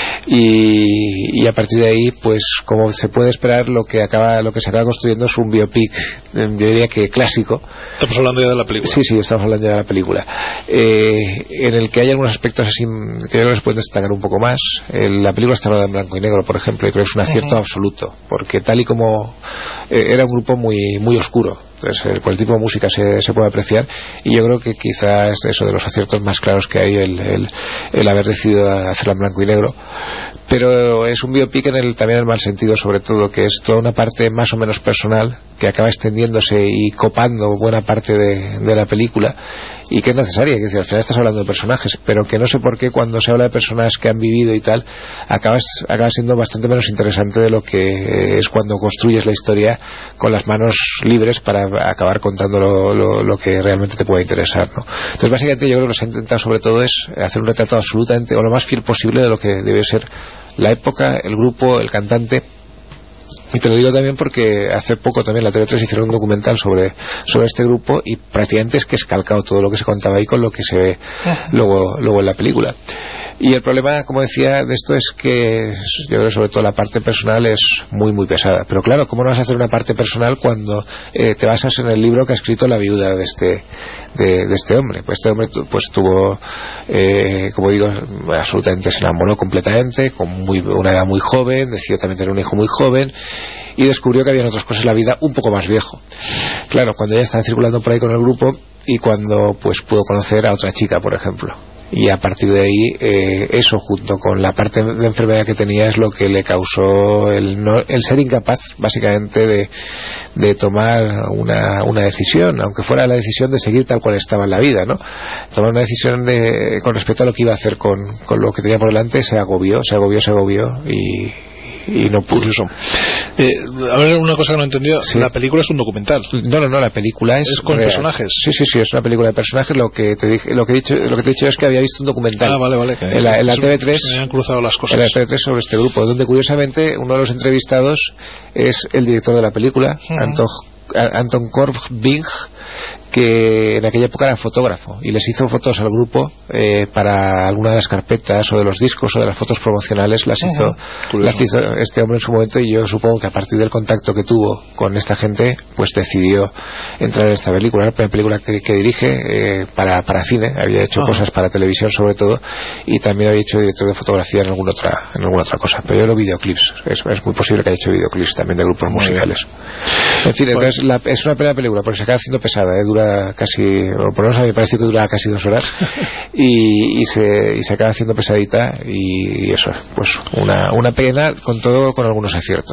S3: y a partir de ahí, pues como se puede esperar, lo que se acaba construyendo es un biopic, yo diría que clásico.
S4: Estamos hablando ya de la película.
S3: Sí, estamos hablando ya de la película, en el que hay algunos aspectos así que yo creo que se pueden destacar un poco más. La película está rodada en blanco y negro, por ejemplo, y creo que es un acierto absoluto, porque tal y como era un grupo muy, muy oscuro, entonces, por el tipo de música se puede apreciar, y yo creo que quizás eso de los aciertos más claros que hay el haber decidido hacerla en blanco y negro. Pero es un biopic también en el mal sentido, sobre todo, que es toda una parte más o menos personal que acaba extendiéndose y copando buena parte de la película, y que es necesaria, que al final estás hablando de personajes, pero que no sé por qué cuando se habla de personas que han vivido y tal, acaba siendo bastante menos interesante de lo que es cuando construyes la historia con las manos libres para acabar contando lo que realmente te puede interesar, ¿no? Entonces, básicamente, yo creo que lo que se ha intentado sobre todo es hacer un retrato absolutamente, o lo más fiel posible, de lo que debe ser la época, el grupo, el cantante. Y te lo digo también porque hace poco también la TV3 hicieron un documental sobre este grupo, y prácticamente es que es calcado todo lo que se contaba ahí con lo que se ve luego en la película. Y el problema, como decía, de esto es que yo creo que sobre todo la parte personal es muy muy pesada. Pero claro, ¿cómo no vas a hacer una parte personal cuando te basas en el libro que ha escrito la viuda de este hombre? Pues este hombre pues tuvo, como digo, absolutamente se enamoró completamente, con una edad muy joven, decidió también tener un hijo muy joven, y descubrió que había otras cosas en la vida un poco más viejo. Claro, cuando ya estaba circulando por ahí con el grupo, y cuando pues pudo conocer a otra chica, por ejemplo. Y a partir de ahí eso, junto con la parte de enfermedad que tenía, es lo que le causó el ser incapaz básicamente de tomar una decisión, aunque fuera la decisión de seguir tal cual estaba en la vida, ¿no? Tomar una decisión con respecto a lo que iba a hacer con lo que tenía por delante. Se agobió y no pudo.
S4: A ver, una cosa que no he entendido, sí. La película es un documental.
S3: No, la película es
S4: con
S3: real.
S4: Personajes.
S3: Sí, es una película de personajes. Lo que te he dicho es que había visto un documental.
S4: Vale.
S3: En la TV3.
S4: Me han cruzado las cosas.
S3: En la TV3 sobre este grupo, donde curiosamente uno de los entrevistados es el director de la película, Anton Corbijn, que en aquella época era fotógrafo y les hizo fotos al grupo para alguna de las carpetas o de los discos o de las fotos promocionales. Las hizo este hombre en su momento, y yo supongo que a partir del contacto que tuvo con esta gente pues decidió entrar en esta película. La primera película que dirige para cine. Había hecho cosas para televisión sobre todo, y también había hecho director de fotografía en alguna otra cosa, pero yo los videoclips es muy posible que haya hecho videoclips también de grupos musicales. En fin, entonces es una primera película porque se acaba haciendo pesada, dura casi, o por lo menos a mí me parece que dura casi 2 horas y se acaba haciendo pesadita, y eso, pues una pena, con todo, con algunos aciertos.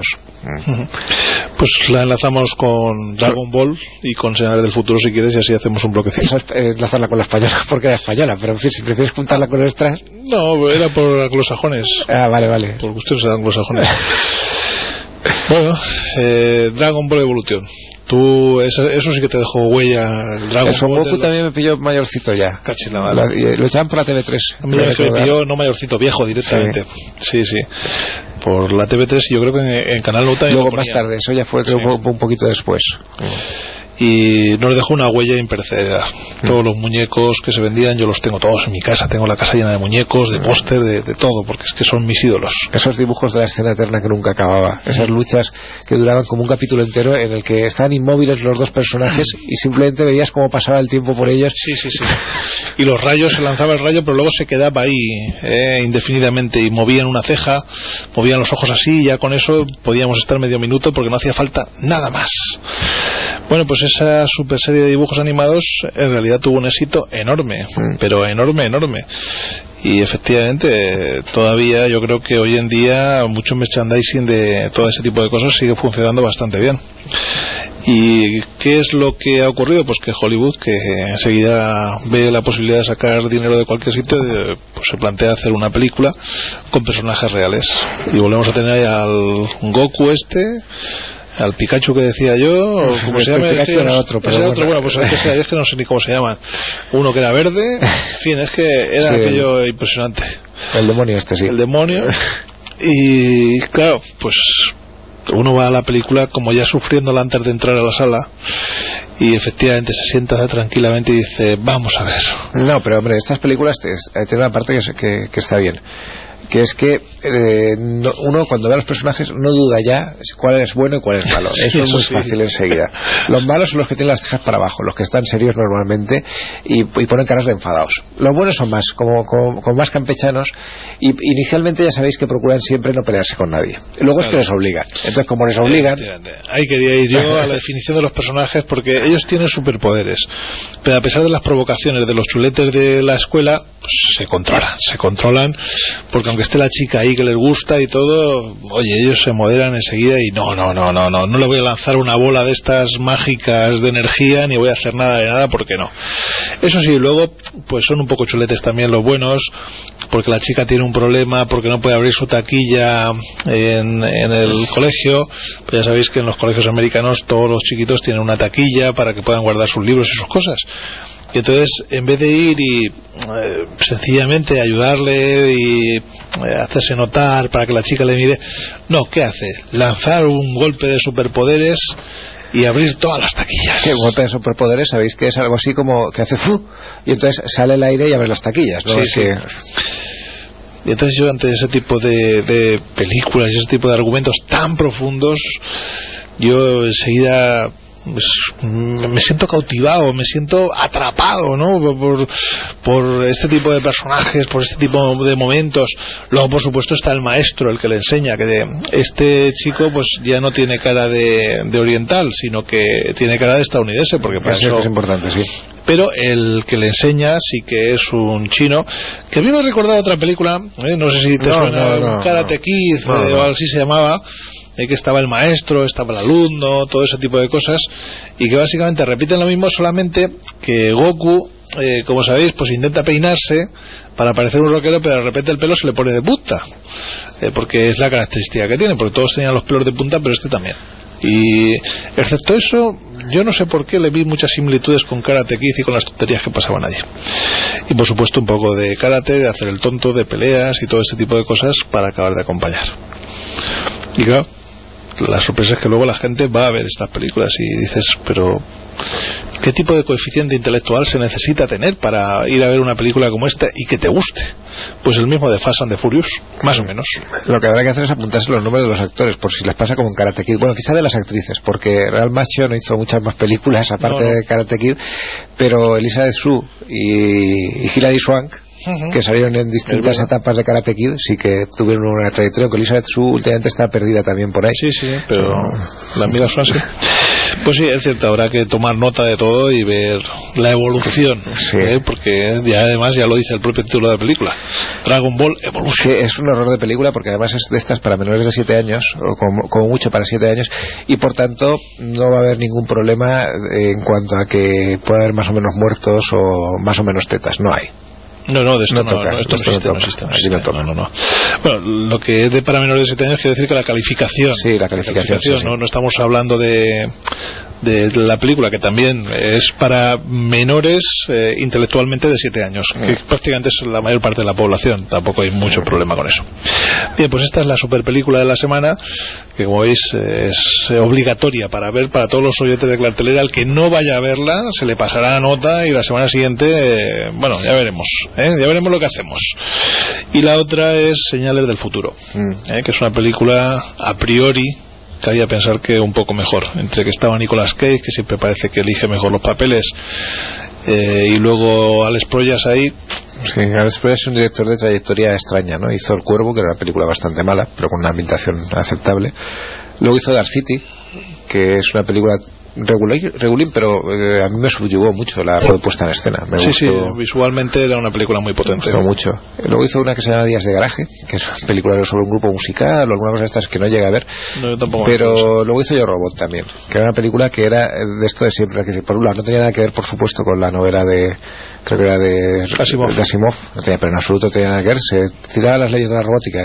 S4: Pues la enlazamos con Dragon Ball y con Señales del Futuro si quieres, y así hacemos un bloquecito.
S3: Enlazarla con la española porque era española, pero en fin, si prefieres juntarla con nuestra.
S4: No, era por anglosajones.
S3: Vale.
S4: Por cuestiones de anglosajones. Bueno, Dragon Ball Evolution. Tú, eso sí que te dejó huella. El Dragon
S3: Son
S4: Ball
S3: Goku también me pilló mayorcito ya.
S4: Cachila, vale.
S3: Lo echaban por la TV3.
S4: A mí me pilló no mayorcito, viejo directamente. Sí. Por la TV3, yo creo que en Canal No también.
S3: Luego más tarde, eso ya fue creo un poquito después.
S4: Y nos dejó una huella imperecedera. Todos los muñecos que se vendían, yo los tengo todos en mi casa. Tengo la casa llena de muñecos, de póster, de todo, porque es que son mis ídolos.
S3: Esos dibujos de la escena eterna que nunca acababa, esas luchas que duraban como un capítulo entero, en el que estaban inmóviles los dos personajes y simplemente veías cómo pasaba el tiempo por ellos.
S4: Sí. Y los rayos, se lanzaba el rayo, pero luego se quedaba ahí indefinidamente, y movían una ceja, movían los ojos así, y ya con eso podíamos estar medio minuto porque no hacía falta nada más. Bueno, pues esa super serie de dibujos animados en realidad tuvo un éxito enorme, pero enorme. Y efectivamente todavía yo creo que hoy en día mucho merchandising de todo ese tipo de cosas sigue funcionando bastante bien. ¿Y qué es lo que ha ocurrido? Pues que Hollywood, que enseguida ve la posibilidad de sacar dinero de cualquier sitio, pues se plantea hacer una película con personajes reales, y volvemos a tener ahí al Goku al Pikachu que decía yo, o como se llama.
S3: Pikachu era otro, pero
S4: bueno, pues es que no sé ni cómo se llaman. Uno que era verde, en fin, es que era aquello impresionante.
S3: El demonio sí.
S4: El demonio. Y claro, pues uno va a la película como ya sufriéndola antes de entrar a la sala, y efectivamente se sienta tranquilamente y dice, vamos a ver.
S3: No, pero hombre, estas películas tienen una parte que está bien, que es que uno cuando ve a los personajes no duda ya cuál es bueno y cuál es malo. Eso es muy fácil enseguida. Los malos son los que tienen las cejas para abajo, los que están serios normalmente y ponen caras de enfadados. Los buenos son más como más campechanos, y inicialmente ya sabéis que procuran siempre no pelearse con nadie. Luego es que les obligan. Entonces, como les obligan,
S4: ahí quería ir yo a la definición de los personajes, porque ellos tienen superpoderes, pero a pesar de las provocaciones de los chuletes de la escuela, pues se controlan, porque aunque esté la chica ahí que les gusta y todo, oye, ellos se moderan enseguida y no le voy a lanzar una bola de estas mágicas de energía, ni voy a hacer nada de nada, porque no. Eso sí, luego pues son un poco chuletes también los buenos, porque la chica tiene un problema, porque no puede abrir su taquilla en el colegio. Pues ya sabéis que en los colegios americanos todos los chiquitos tienen una taquilla para que puedan guardar sus libros y sus cosas. Y entonces, en vez de ir y sencillamente ayudarle y hacerse notar para que la chica le mire, no, ¿qué hace? Lanzar un golpe de superpoderes y abrir todas las taquillas.
S3: Que un golpe de superpoderes, sabéis que es algo así como que hace ¡fu! Y entonces sale el aire y abre las taquillas, ¿no?
S4: Sí. Y entonces yo, ante ese tipo de películas y ese tipo de argumentos tan profundos, yo enseguida me siento cautivado, me siento atrapado, ¿no? Por este tipo de personajes, por este tipo de momentos. Luego, por supuesto, está el maestro, el que le enseña, que este chico pues ya no tiene cara de oriental, sino que tiene cara de estadounidense, porque para eso
S3: es importante, sí.
S4: pero el que le enseña sí que es un chino, que a mí me ha recordado otra película, no sé si te suena, Karate Kid, o así se llamaba, que estaba el maestro, estaba el alumno, todo ese tipo de cosas, y que básicamente repiten lo mismo, solamente que Goku, como sabéis, pues intenta peinarse para parecer un rockero, pero de repente el pelo se le pone de punta, porque es la característica que tiene, porque todos tenían los pelos de punta, pero este también. Y excepto eso, yo no sé por qué le vi muchas similitudes con Karate Kid y con las tonterías que pasaban allí. Y por supuesto un poco de karate, de hacer el tonto, de peleas y todo ese tipo de cosas para acabar de acompañar. Y claro, la sorpresa es que luego la gente va a ver estas películas y dices, pero ¿qué tipo de coeficiente intelectual se necesita tener para ir a ver una película como esta y que te guste? Pues el mismo de Fast and the Furious, más o menos.
S3: Lo que habrá que hacer es apuntarse los nombres de los actores, por si les pasa como en Karate Kid. Bueno, quizá de las actrices, porque Real Macho no hizo muchas más películas aparte de Karate Kid, pero Elizabeth Shue y Hilary Swank, que salieron en distintas etapas de Karate Kid, sí que tuvieron una trayectoria, aunque Elizabeth Shue últimamente está perdida también por ahí.
S4: Sí, pero la mira Swan, sí. Pues sí, es cierto, habrá que tomar nota de todo y ver la evolución, porque ya además ya lo dice el propio título de la película, Dragon Ball Evolution.
S3: Que es un horror de película, porque además es de estas para menores de 7 años, o como mucho para 7 años, y por tanto no va a haber ningún problema en cuanto a que pueda haber más o menos muertos o más o menos tetas, no hay.
S4: No, de esto no existe. Bueno, lo que es de para menores de 7 años quiere decir que la calificación.
S3: Sí, la calificación. Sí.
S4: No estamos hablando de la película, que también es para menores intelectualmente de 7 años, que prácticamente es la mayor parte de la población. Tampoco hay mucho problema con eso. Bien, pues esta es la super película de la semana, que como veis es obligatoria para ver para todos los oyentes de cartelera. El que no vaya a verla se le pasará nota y la semana siguiente, bueno, ya veremos. Ya veremos lo que hacemos. Y la otra es Señales del Futuro, que es una película a priori cabía pensar que un poco mejor, entre que estaba Nicolas Cage, que siempre parece que elige mejor los papeles, y luego Alex Proyas ahí.
S3: Sí, Alex Proyas es un director de trayectoria extraña, ¿no? Hizo El Cuervo, que era una película bastante mala, pero con una ambientación aceptable. Luego hizo Dark City, que es una película regulín, pero a mí me subyugó mucho la puesta en escena. Me gustó,
S4: visualmente era una película muy potente.
S3: Me gustó mucho. Luego hizo una que se llama Días de Garaje, que es una película sobre un grupo musical o alguna cosa de estas que no llega a ver. Pero luego hizo Yo Robot también, que era una película que era de esto de siempre, que por un lado no tenía nada que ver, por supuesto, con la novela creo que era de Asimov, no tenía, pero en absoluto tenía nada que ver, se tiraba las leyes de la robótica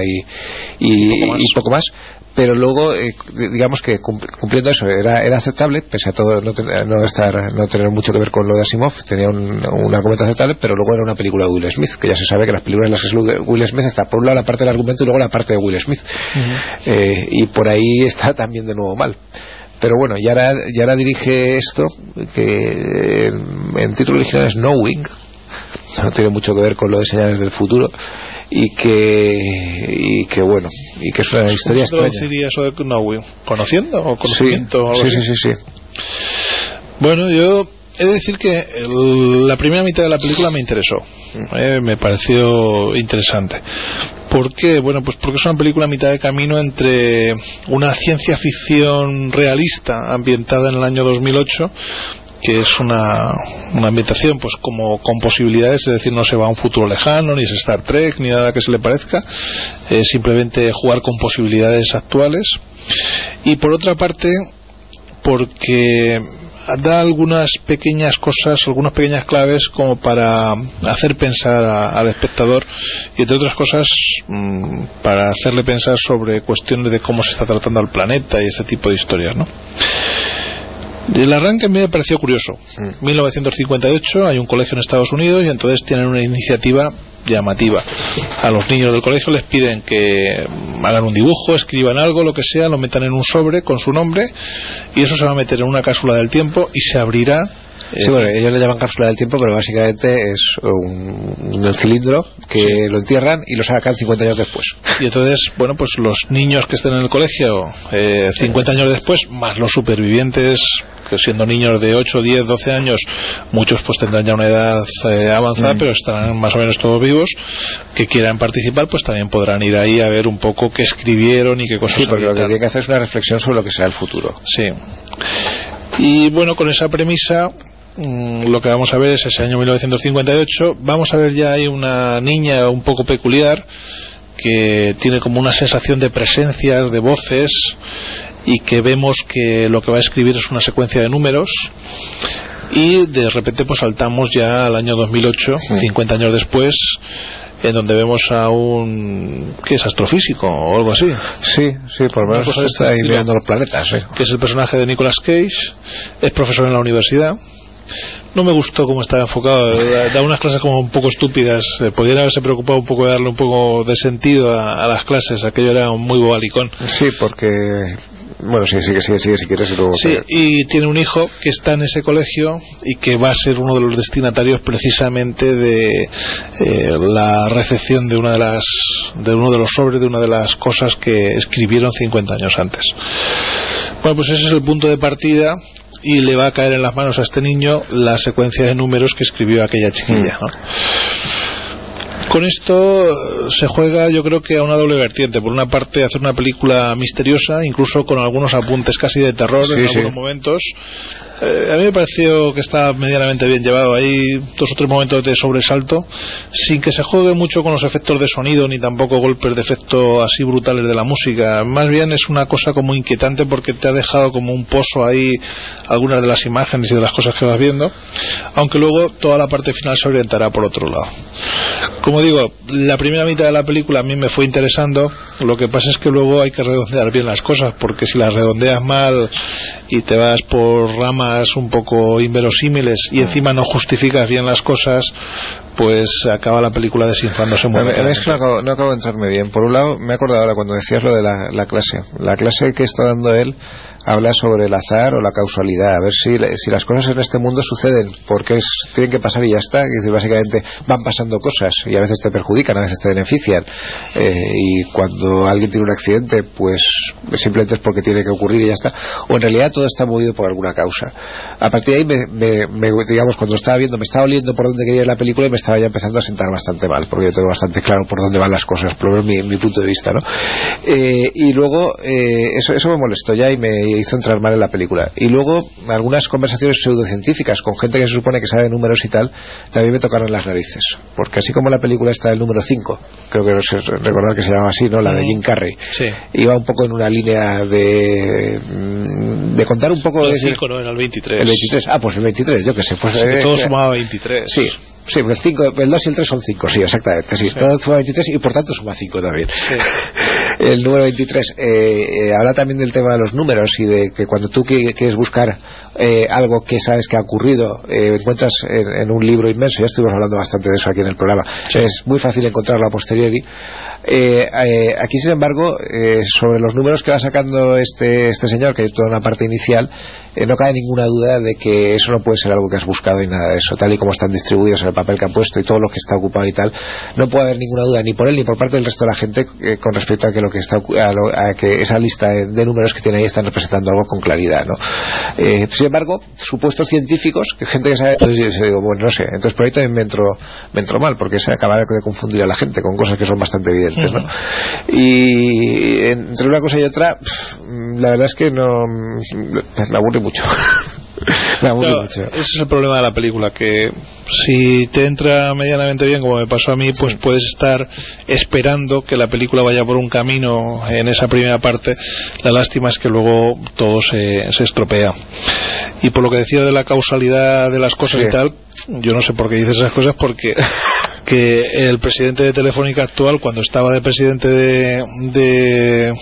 S3: y poco más. Pero luego digamos que cumpliendo eso era aceptable, pese a todo no tener mucho que ver con lo de Asimov, tenía un argumento aceptable, pero luego era una película de Will Smith, que ya se sabe que las películas en las que Will Smith está por un lado la parte del argumento y luego la parte de Will Smith, y por ahí está también de nuevo mal. Pero bueno, y ahora dirige esto, que en título original es Knowing, no tiene mucho que ver con lo de Señales del Futuro, y que bueno, y que es una historia extraña.
S4: ¿Cómo se traduciría eso de Knowing? ¿Conociendo o conocimiento?
S3: Sí.
S4: Bueno, yo he de decir que la primera mitad de la película me interesó, me pareció interesante. ¿Por qué? Bueno, pues porque es una película a mitad de camino entre una ciencia ficción realista ambientada en el año 2008, que es una ambientación pues como con posibilidades, es decir, no se va a un futuro lejano, ni es Star Trek, ni nada que se le parezca, simplemente jugar con posibilidades actuales. Y por otra parte, porque da algunas pequeñas cosas, algunas pequeñas claves como para hacer pensar al espectador, y entre otras cosas para hacerle pensar sobre cuestiones de cómo se está tratando al planeta y ese tipo de historias, ¿no? El arranque me pareció curioso. 1958, hay un colegio en Estados Unidos y entonces tienen una iniciativa llamativa. A los niños del colegio les piden que hagan un dibujo, escriban algo, lo que sea, lo metan en un sobre con su nombre, y eso se va a meter en una cápsula del tiempo y se abrirá.
S3: Sí, bueno, ellos le llaman cápsula del tiempo, pero básicamente es un cilindro que lo entierran y lo sacan 50 años después.
S4: Y entonces, bueno, pues los niños que estén en el colegio 50 años después, más los supervivientes, que siendo niños de 8, 10, 12 años, muchos pues tendrán ya una edad avanzada, pero estarán más o menos todos vivos, que quieran participar, pues también podrán ir ahí a ver un poco qué escribieron y qué cosas.
S3: Sí, porque lo que tienen que hacer es una reflexión sobre lo que será el futuro.
S4: Sí. Y bueno, con esa premisa lo que vamos a ver es ese año 1958. Vamos a ver ya hay una niña un poco peculiar que tiene como una sensación de presencias, de voces, y que vemos que lo que va a escribir es una secuencia de números, y de repente pues saltamos ya al año 2008, 50 años después, en donde vemos a un... ¿qué es? ¿Astrofísico o algo así?
S3: Sí, por lo menos está ahí mirando los planetas, sí.
S4: Que es el personaje de Nicolas Cage. Es profesor en la universidad. No me gustó cómo estaba enfocado, da unas clases como un poco estúpidas. Podrían haberse preocupado un poco de darle un poco de sentido a las clases. Aquello era muy bobalicón.
S3: Sí, porque... Bueno, sí, si quieres. Y luego
S4: sí, y tiene un hijo que está en ese colegio y que va a ser uno de los destinatarios precisamente de la recepción de uno de los sobres de una de las cosas que escribieron 50 años antes. Bueno, pues ese es el punto de partida, y le va a caer en las manos a este niño la secuencia de números que escribió aquella chiquilla, ¿no? Con esto se juega, yo creo que a una doble vertiente. Por una parte, hacer una película misteriosa, incluso con algunos apuntes casi de terror en algunos momentos. A mí me pareció que está medianamente bien llevado. Hay 2 o 3 momentos de sobresalto, sin que se juegue mucho con los efectos de sonido, ni tampoco golpes de efecto así brutales de la música. Más bien es una cosa como inquietante, porque te ha dejado como un pozo ahí algunas de las imágenes y de las cosas que vas viendo, aunque luego toda la parte final se orientará por otro lado. Como digo, la primera mitad de la película a mí me fue interesando. Lo que pasa es que luego hay que redondear bien las cosas, porque si las redondeas mal y te vas por ramas un poco inverosímiles y encima no justificas bien las cosas, pues acaba la película desinflándose muy bien.
S3: Es que no acabo de entrarme bien. Por un lado, me he acordado ahora cuando decías lo de la clase que está dando él. Habla sobre el azar o la causalidad, a ver si las cosas en este mundo suceden porque tienen que pasar y ya está. Es decir, básicamente van pasando cosas y a veces te perjudican, a veces te benefician, y cuando alguien tiene un accidente, pues simplemente es porque tiene que ocurrir y ya está, o en realidad todo está movido por alguna causa. A partir de ahí digamos, cuando estaba viendo, me estaba oliendo por dónde quería ir la película y me estaba ya empezando a sentar bastante mal, porque yo tengo bastante claro por dónde van las cosas, por lo menos mi punto de vista, ¿no? Y luego eso me molestó ya y me hizo entrar mal en la película. Y luego algunas conversaciones pseudocientíficas con gente que se supone que sabe números y tal, también me tocaron las narices, porque así como la película está el número 5, creo que no sé recordar que se llama así, ¿no? La de Jim Carrey, sí. Iba un poco en una línea de contar un poco
S4: el 5 no, era el 23.
S3: El 23, pues el 23, yo que sé, pues
S4: todo sumaba 23.
S3: Sí, porque el 2 y el 3 son 5, sí, exactamente. Sí. Todo suma 23 y por tanto suma 5 también. Sí. El número 23 habla también del tema de los números y de que cuando tú quieres buscar algo que sabes que ha ocurrido, encuentras en un libro inmenso, ya estuvimos hablando bastante de eso aquí en el programa, es muy fácil encontrarlo a posteriori. Aquí, sin embargo, sobre los números que va sacando este señor, que hay toda una parte inicial, no cabe ninguna duda de que eso no puede ser algo que has buscado y nada de eso, tal y como están distribuidos en el papel que han puesto y todo lo que está ocupado y tal. No puede haber ninguna duda ni por él ni por parte del resto de la gente con respecto a que a que esa lista de números que tiene ahí están representando algo con claridad, ¿no? Sin embargo, supuestos científicos, que gente que sabe, entonces yo digo, bueno, no sé, entonces por ahí también me entró mal, porque se acaba de confundir a la gente con cosas que son bastante evidentes, ¿no? Y entre una cosa y otra, la verdad es que no me aburre mucho.
S4: Ese es el problema de la película, que si te entra medianamente bien, como me pasó a mí, pues puedes estar esperando que la película vaya por un camino en esa primera parte. La lástima es que luego todo se estropea. Y por lo que decías de la causalidad de las cosas y tal, yo no sé por qué dices esas cosas, porque que el presidente de Telefónica actual, cuando estaba de presidente de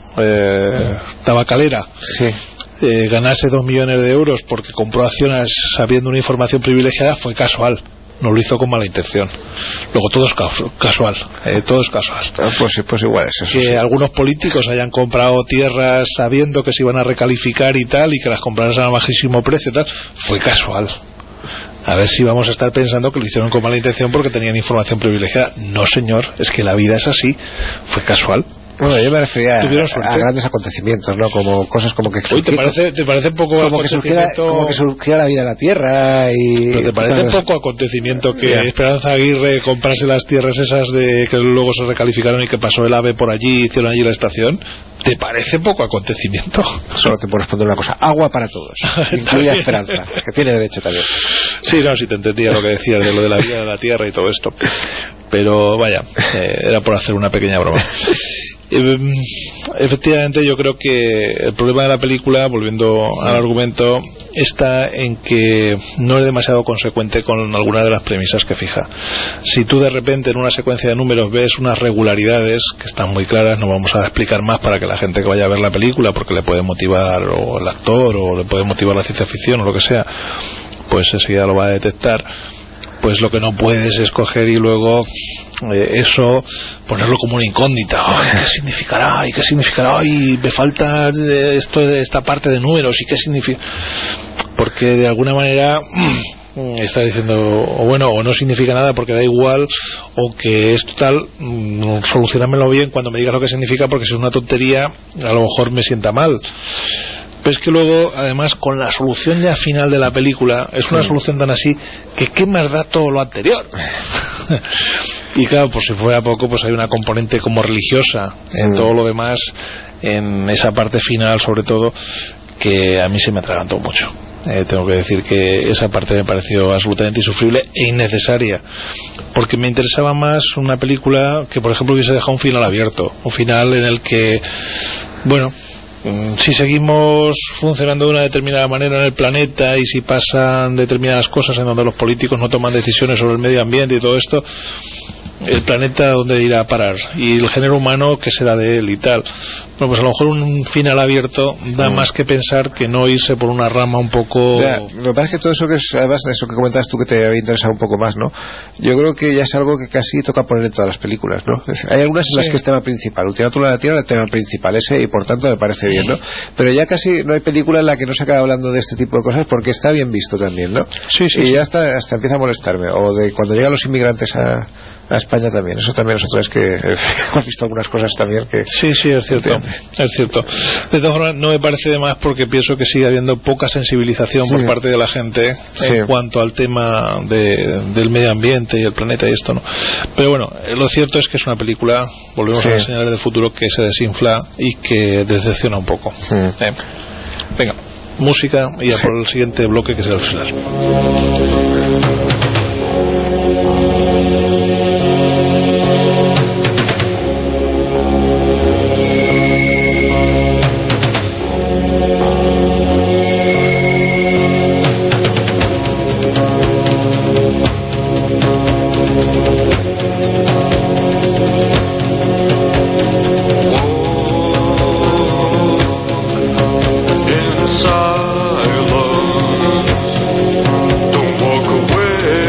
S4: Tabacalera, ganase 2 millones de euros porque compró acciones sabiendo una información privilegiada, fue casual. No lo hizo con mala intención. Luego todo es casual. Todo es casual.
S3: Pues igual es eso.
S4: Que algunos políticos hayan comprado tierras sabiendo que se iban a recalificar y tal, y que las compraran a bajísimo precio y tal, fue casual. A ver si vamos a estar pensando que lo hicieron con mala intención porque tenían información privilegiada. No, señor, es que la vida es así. Fue casual.
S3: Bueno, yo me refería
S4: a
S3: grandes acontecimientos, ¿no? Como cosas como que
S4: surgiera, ¿te parece poco
S3: como que surgiera la vida en la tierra y...
S4: ¿Pero te parece poco acontecimiento que Esperanza Aguirre comprase las tierras esas de que luego se recalificaron y que pasó el AVE por allí, hicieron allí la estación? ¿Te parece poco acontecimiento?
S3: Solo te puedo responder una cosa: agua para todos, incluida Esperanza, que tiene derecho también.
S4: Sí, no, sí te entendía lo que decías de lo de la vida de la tierra y todo esto, pero vaya, era por hacer una pequeña broma. Efectivamente, yo creo que el problema de la película, volviendo al argumento, está en que no es demasiado consecuente con algunas de las premisas que fija. Si tú de repente en una secuencia de números ves unas regularidades que están muy claras, no vamos a explicar más para que la gente que vaya a ver la película, porque le puede motivar o el actor o le puede motivar la ciencia ficción o lo que sea, pues enseguida lo va a detectar. Pues lo que no puedes es coger y luego eso ponerlo como una incógnita. Ay, ¿qué significará? ¿Y qué significará? Y me falta esta parte de números. ¿Y qué significa? Porque de alguna manera está diciendo, o bueno, o no significa nada porque da igual, o que es total, solucionármelo bien cuando me digas lo que significa, porque si es una tontería a lo mejor me sienta mal. Pero es que luego, además, con la solución ya final de la película, es una solución tan así que ¿qué más da todo lo anterior? Y claro, pues si fuera poco, pues hay una componente como religiosa en todo lo demás, en esa parte final sobre todo, que a mí se me atragantó mucho. Tengo que decir que esa parte me pareció absolutamente insufrible e innecesaria, porque me interesaba más una película que, por ejemplo, hubiese dejado un final abierto, un final en el que, bueno, si seguimos funcionando de una determinada manera en el planeta y si pasan determinadas cosas en donde los políticos no toman decisiones sobre el medio ambiente y todo esto, el planeta dónde irá a parar y el género humano qué será de él y tal. Bueno, pues a lo mejor un final abierto da más que pensar que no irse por una rama un poco...
S3: Ya, lo que pasa es que todo eso que es, además de eso que comentabas tú, que te había interesado un poco más, ¿no? Yo creo que ya es algo que casi toca poner en todas las películas, ¿no? Es decir, hay algunas en las que es tema principal, Ultimátum de la Tierra es el tema principal ese, y por tanto me parece bien, ¿no? Pero ya casi no hay película en la que no se acaba hablando de este tipo de cosas porque está bien visto también, ¿no? Y ya hasta empieza a molestarme, o de cuando llegan los inmigrantes a España también, eso también nosotros que hemos visto algunas cosas también que...
S4: Sí, es cierto, es cierto. De todas formas, no me parece de más porque pienso que sigue habiendo poca sensibilización por parte de la gente en cuanto al tema del medio ambiente y el planeta y esto, ¿no? Pero bueno, lo cierto es que es una película, volvemos a las señales del futuro, que se desinfla y que decepciona un poco. Venga, música y ya por el siguiente bloque, que será el final.
S2: Don't walk away.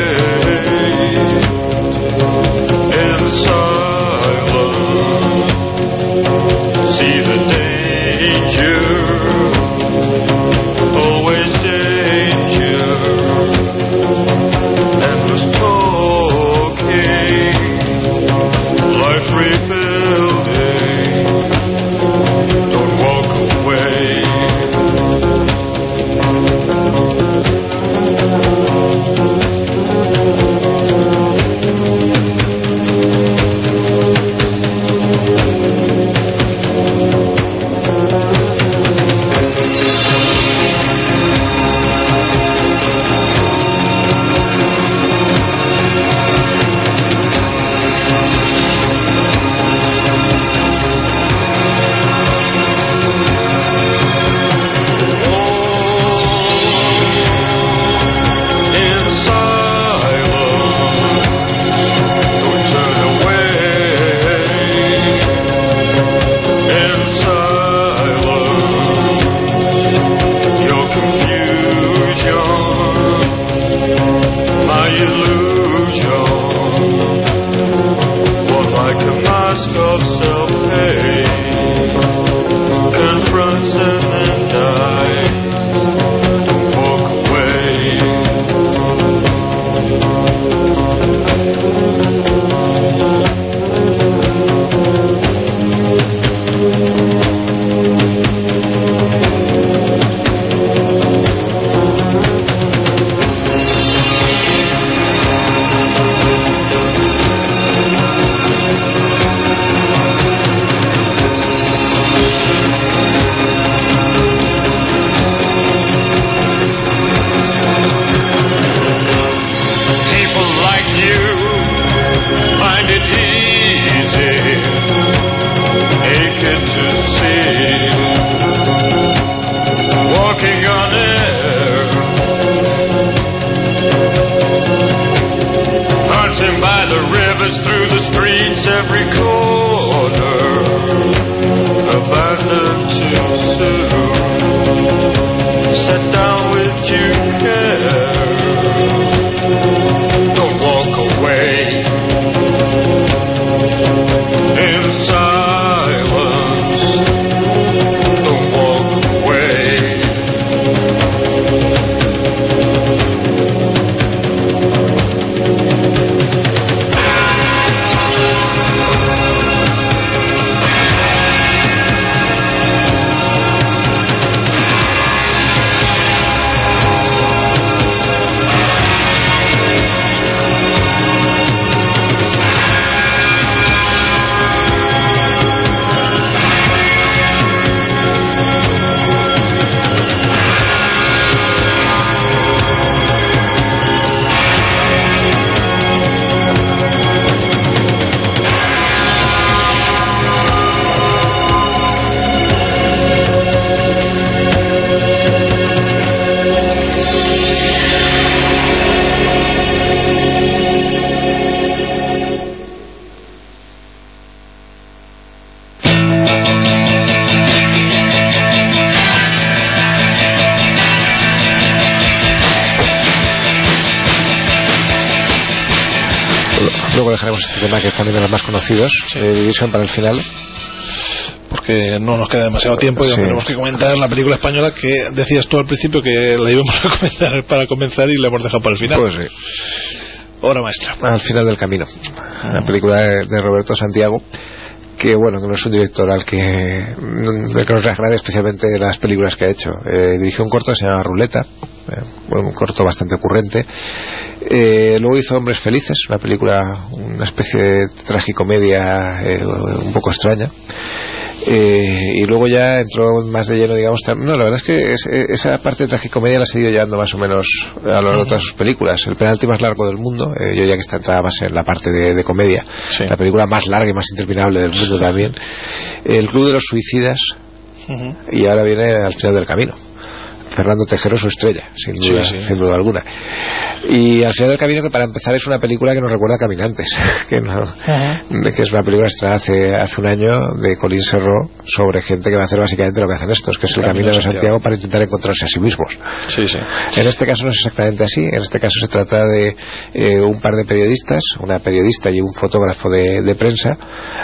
S3: Luego dejaremos este tema, que es también de los más conocidos, de Division, para el final,
S4: porque no nos queda demasiado tiempo y tenemos que comentar la película española que decías tú al principio que la íbamos a comentar para comenzar y la hemos dejado para el final.
S3: Pues sí.
S4: Obra maestra.
S3: Al final del camino, la película de Roberto Santiago, que bueno, que no es un director al que nos agrade especialmente las películas que ha hecho. Dirigió un corto que se llama Ruleta, un corto bastante ocurrente. Luego hizo Hombres Felices, una película, una especie de tragicomedia un poco extraña. Y luego ya entró más de lleno, digamos. No, la verdad es que esa parte de tragicomedia la ha seguido llevando más o menos a lo largo de todas sus películas. El penalti más largo del mundo, yo diría que está entrada más en la parte de comedia. Sí. La película más larga y más interminable del mundo también. El Club de los Suicidas. Y ahora viene Al final del camino. Fernando Tejero, su estrella, sin duda alguna. Y Al final del camino, que para empezar es una película que nos recuerda a Caminantes, que es una película estrenada hace un año de Colin Serrault sobre gente que va a hacer básicamente lo que hacen estos, que es el camino de Santiago para intentar encontrarse a sí mismos. En este caso no es exactamente así. En este caso se trata de un par de periodistas, una periodista y un fotógrafo de prensa,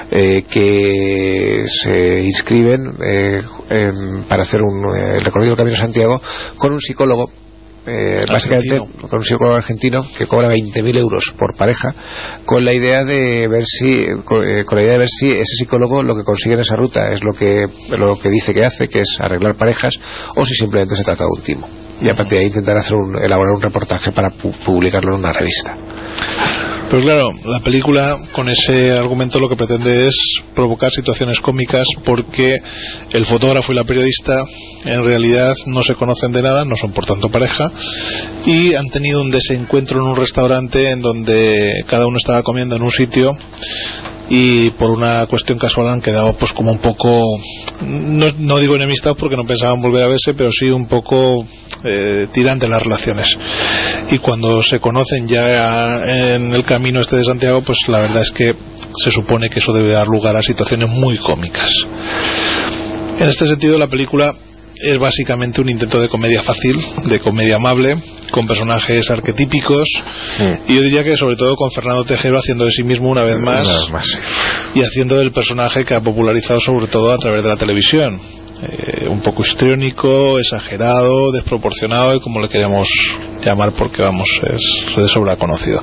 S3: que se inscriben para hacer el recorrido del Camino de Santiago con un psicólogo, básicamente con un psicólogo argentino que cobra 20.000 euros por pareja, con la idea de ver si ese psicólogo lo que consigue en esa ruta es lo que dice que hace, que es arreglar parejas, o si simplemente se trata de un timo, y a partir de ahí intentar elaborar un reportaje para publicarlo en una revista.
S4: Pues claro, la película con ese argumento lo que pretende es provocar situaciones cómicas, porque el fotógrafo y la periodista en realidad no se conocen de nada, no son por tanto pareja, y han tenido un desencuentro en un restaurante en donde cada uno estaba comiendo en un sitio, y por una cuestión casual han quedado pues como un poco, no digo enemistados porque no pensaban volver a verse, pero sí un poco tirantes las relaciones. Y cuando se conocen ya en el camino este de Santiago, pues la verdad es que se supone que eso debe dar lugar a situaciones muy cómicas. En este sentido, la película es básicamente un intento de comedia fácil, de comedia amable, con personajes arquetípicos, y yo diría que sobre todo con Fernando Tejero haciendo de sí mismo una vez más, y haciendo del personaje que ha popularizado sobre todo a través de la televisión, un poco histriónico, exagerado, desproporcionado, y como le queremos llamar, porque vamos, es de sobra conocido.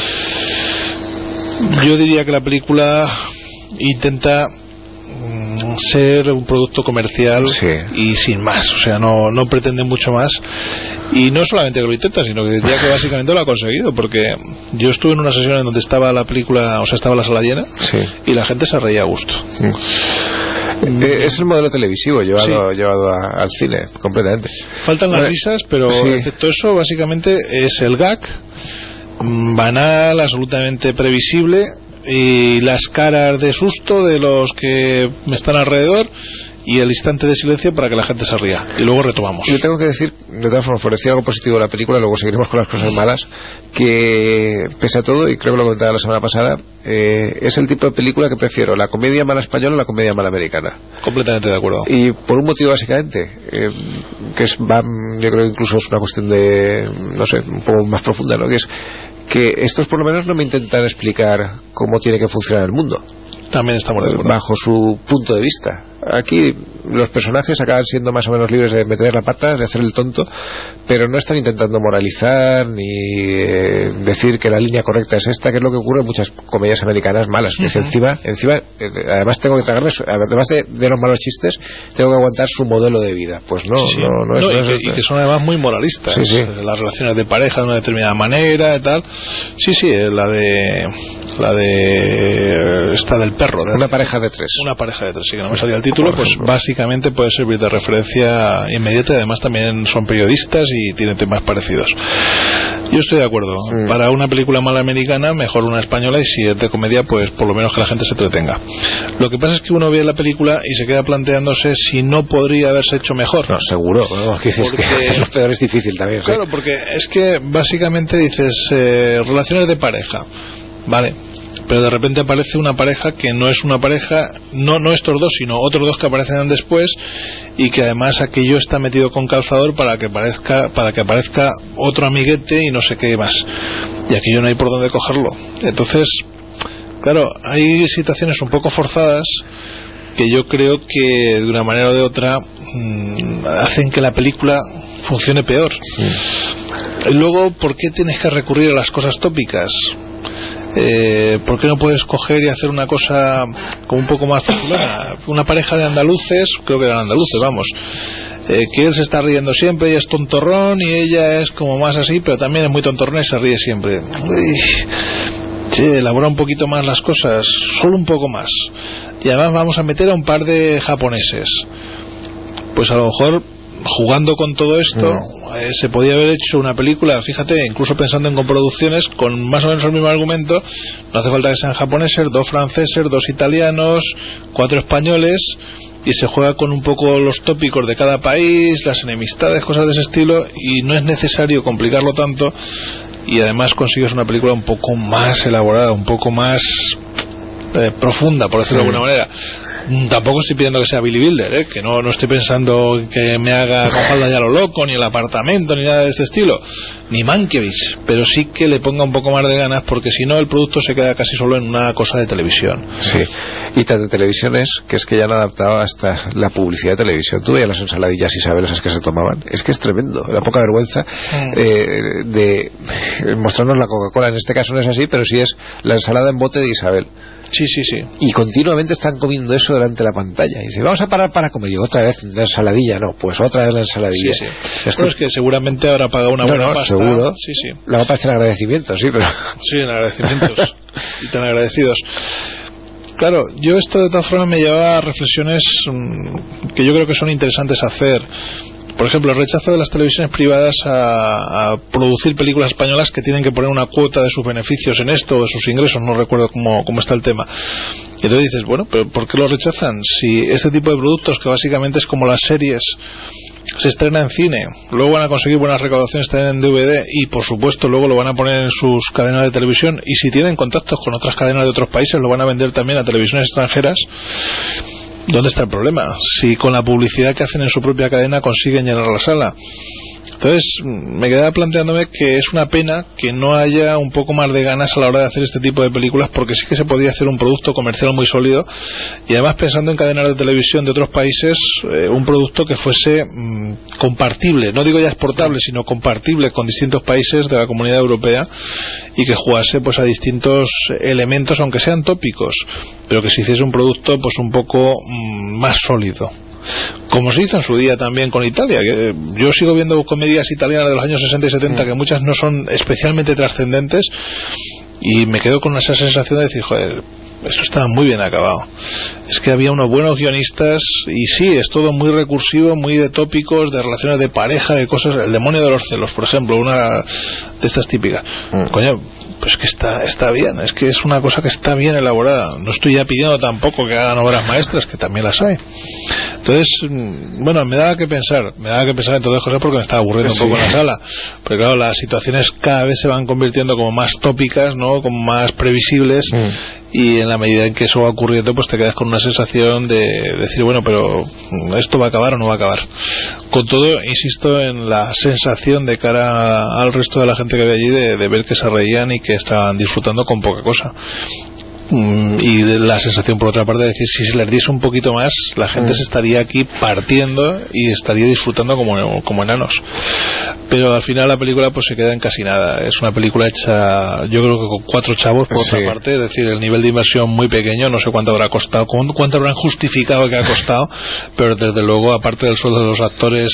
S4: Yo diría que la película intenta ser un producto comercial y sin más, o sea, no pretende mucho más, y no solamente que lo intenta, sino que diría que básicamente lo ha conseguido, porque yo estuve en una sesión en donde estaba la película, o sea, estaba la sala llena, y la gente se reía a gusto.
S3: Es el modelo televisivo llevado al cine completamente.
S4: Faltan las risas, pero excepto eso, básicamente es el gag banal, absolutamente previsible, y las caras de susto de los que me están alrededor, y el instante de silencio para que la gente se ría, y luego retomamos.
S3: Yo tengo que decir, de todas formas, por decir algo positivo de la película, luego seguiremos con las cosas malas, que pese a todo, y creo que lo comentaba la semana pasada, es el tipo de película que prefiero, la comedia mala española o la comedia mala americana.
S4: Completamente de acuerdo.
S3: Y por un motivo básicamente, que yo creo que incluso es una cuestión de, no sé, un poco más profunda, ¿no? Que es que estos por lo menos no me intentan explicar cómo tiene que funcionar el mundo.
S4: También estamos de acuerdo.
S3: Bajo su punto de vista. Aquí los personajes acaban siendo más o menos libres de meter la pata, de hacer el tonto, pero no están intentando moralizar ni decir que la línea correcta es esta, que es lo que ocurre en muchas comedias americanas malas. Es que encima además tengo que tragarme, además de los malos chistes, tengo que aguantar su modelo de vida. Pues no es
S4: y que son además muy moralistas. Las relaciones de pareja de una determinada manera y tal. La de esta del perro,
S3: una pareja de tres,
S4: sí, que no me salía el título, pues básicamente puede servir de referencia inmediata, y además también son periodistas y tienen temas parecidos. Yo estoy de acuerdo. Para una película mala americana, mejor una española, y si es de comedia, pues por lo menos que la gente se entretenga. Lo que pasa es que uno ve la película y se queda planteándose si no podría haberse hecho mejor.
S3: No, seguro, que lo peor es difícil también.
S4: Claro, porque es que básicamente dices relaciones de pareja, vale, pero de repente aparece una pareja que no es una pareja, no estos dos, sino otros dos que aparecen después, y que además aquello está metido con calzador para que aparezca otro amiguete y no sé qué más, y aquello no hay por dónde cogerlo. Entonces Claro, hay situaciones un poco forzadas que yo creo que de una manera o de otra hacen que la película funcione peor. Sí. Luego, ¿por qué tienes que recurrir a las cosas tópicas? ¿Por qué no puedes coger y hacer una cosa como un poco más facilona? Una pareja de andaluces, creo que eran andaluces, vamos, que él se está riendo siempre y es tontorrón, y ella es como más así, pero también es muy tontorrón y se ríe siempre. Sí, elabora un poquito más las cosas, solo un poco más. Y además vamos a meter a un par de japoneses. Pues a lo mejor, jugando con todo esto, se podía haber hecho una película, fíjate, incluso pensando en coproducciones, con más o menos el mismo argumento. No hace falta que sean japoneses, 2 franceses, 2 italianos, 4 españoles, y se juega con un poco los tópicos de cada país, las enemistades, cosas de ese estilo, y no es necesario complicarlo tanto, y además consigues una película un poco más elaborada, un poco más profunda, por decirlo de alguna manera. Tampoco estoy pidiendo que sea Billy Wilder, que no estoy pensando que me haga con falda ya lo loco, ni El apartamento, ni nada de este estilo, ni Mankiewicz, pero sí que le ponga un poco más de ganas, porque si no el producto se queda casi solo en una cosa de televisión. Sí,
S3: y tan de televisión es que ya han adaptado hasta la publicidad de televisión. Tú veías las ensaladillas Isabel esas que se tomaban, es que es tremendo, la poca vergüenza de mostrarnos la Coca-Cola. En este caso no es así, pero sí es la ensalada en bote de Isabel.
S4: Sí, sí, sí.
S3: Y continuamente están comiendo eso delante de la pantalla. Y dice, vamos a parar para comer. Y otra vez la ensaladilla, no, pues otra vez la ensaladilla.
S4: Sí, sí. Esto es que seguramente habrá pagado una buena pasta.
S3: Seguro.
S4: Sí, sí.
S3: Le va a parecer agradecimientos, sí, pero...
S4: Sí, en agradecimientos. Y tan agradecidos. Claro, yo esto de todas formas me lleva a reflexiones que yo creo que son interesantes hacer. Por ejemplo, el rechazo de las televisiones privadas a producir películas españolas que tienen que poner una cuota de sus beneficios en esto, o de sus ingresos, no recuerdo cómo está el tema. Y entonces dices, bueno, pero ¿por qué lo rechazan? Si este tipo de productos, que básicamente es como las series, se estrena en cine, luego van a conseguir buenas recaudaciones también en DVD, y por supuesto luego lo van a poner en sus cadenas de televisión, y si tienen contactos con otras cadenas de otros países lo van a vender también a televisiones extranjeras. ¿Dónde está el problema? Si con la publicidad que hacen en su propia cadena consiguen llenar la sala. Entonces me quedaba planteándome que es una pena que no haya un poco más de ganas a la hora de hacer este tipo de películas, porque sí que se podía hacer un producto comercial muy sólido, y además pensando en cadenas de televisión de otros países, un producto que fuese compartible, no digo ya exportable, sino compartible con distintos países de la Comunidad Europea, y que jugase pues a distintos elementos, aunque sean tópicos, pero que se hiciese un producto pues un poco más sólido, como se hizo en su día también con Italia. Que yo sigo viendo comedias italianas de los años 60 y 70 que muchas no son especialmente trascendentes, y me quedo con esa sensación de decir, joder, esto estaba muy bien acabado. Es que había unos buenos guionistas, y sí, es todo muy recursivo, muy de tópicos, de relaciones de pareja, de cosas. El demonio de los celos, por ejemplo, una de estas típicas. Coño, pues que está bien, es que es una cosa que está bien elaborada. No estoy ya pidiendo tampoco que hagan obras maestras, que también las hay. Entonces, bueno, me daba que pensar en todas las cosas, porque me estaba aburriendo un poco en la sala. Porque claro, las situaciones cada vez se van convirtiendo como más tópicas, ¿no? Como más previsibles. Y en la medida en que eso va ocurriendo, pues te quedas con una sensación de decir, bueno, pero ¿esto va a acabar o no va a acabar? Con todo, insisto en la sensación de cara al resto de la gente que ve allí, de ver que se reían y que estaban disfrutando con poca cosa. Y la sensación por otra parte de decir, si se les diese un poquito más, la gente se estaría aquí partiendo y estaría disfrutando como enanos. Pero al final la película pues se queda en casi nada. Es una película hecha, yo creo que con 4 chavos por otra parte, es decir, el nivel de inversión muy pequeño. No sé cuánto habrá costado, cuánto habrán justificado que ha costado, pero desde luego, aparte del sueldo de los actores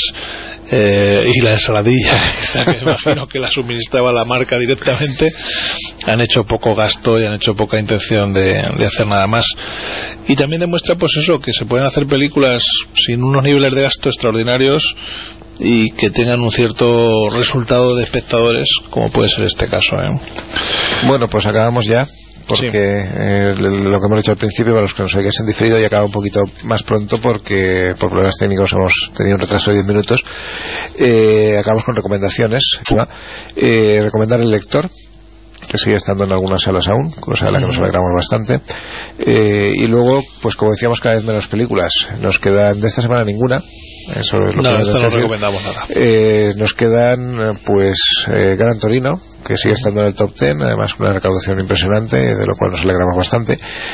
S4: y la ensaladilla esa que imagino que la suministraba la marca directamente, han hecho poco gasto y han hecho poca intención de hacer nada más. Y también demuestra pues eso, que se pueden hacer películas sin unos niveles de gasto extraordinarios y que tengan un cierto resultado de espectadores, como puede ser este caso,
S3: Bueno, pues acabamos ya, porque lo que hemos dicho al principio, para los que nos oigáis en diferido, ya acaba un poquito más pronto, porque por problemas técnicos hemos tenido un retraso de 10 minutos. Acabamos con recomendaciones. Recomendar El Lector, que sigue estando en algunas salas aún, cosa de la que nos alegramos bastante. Y luego, pues como decíamos, cada vez menos películas. Nos quedan de esta semana ninguna. Eso es lo
S4: no,
S3: que
S4: esto no recomendamos nada.
S3: Nos quedan pues Gran Torino, que sigue estando en el top 10, además con una recaudación impresionante, de lo cual nos alegramos bastante.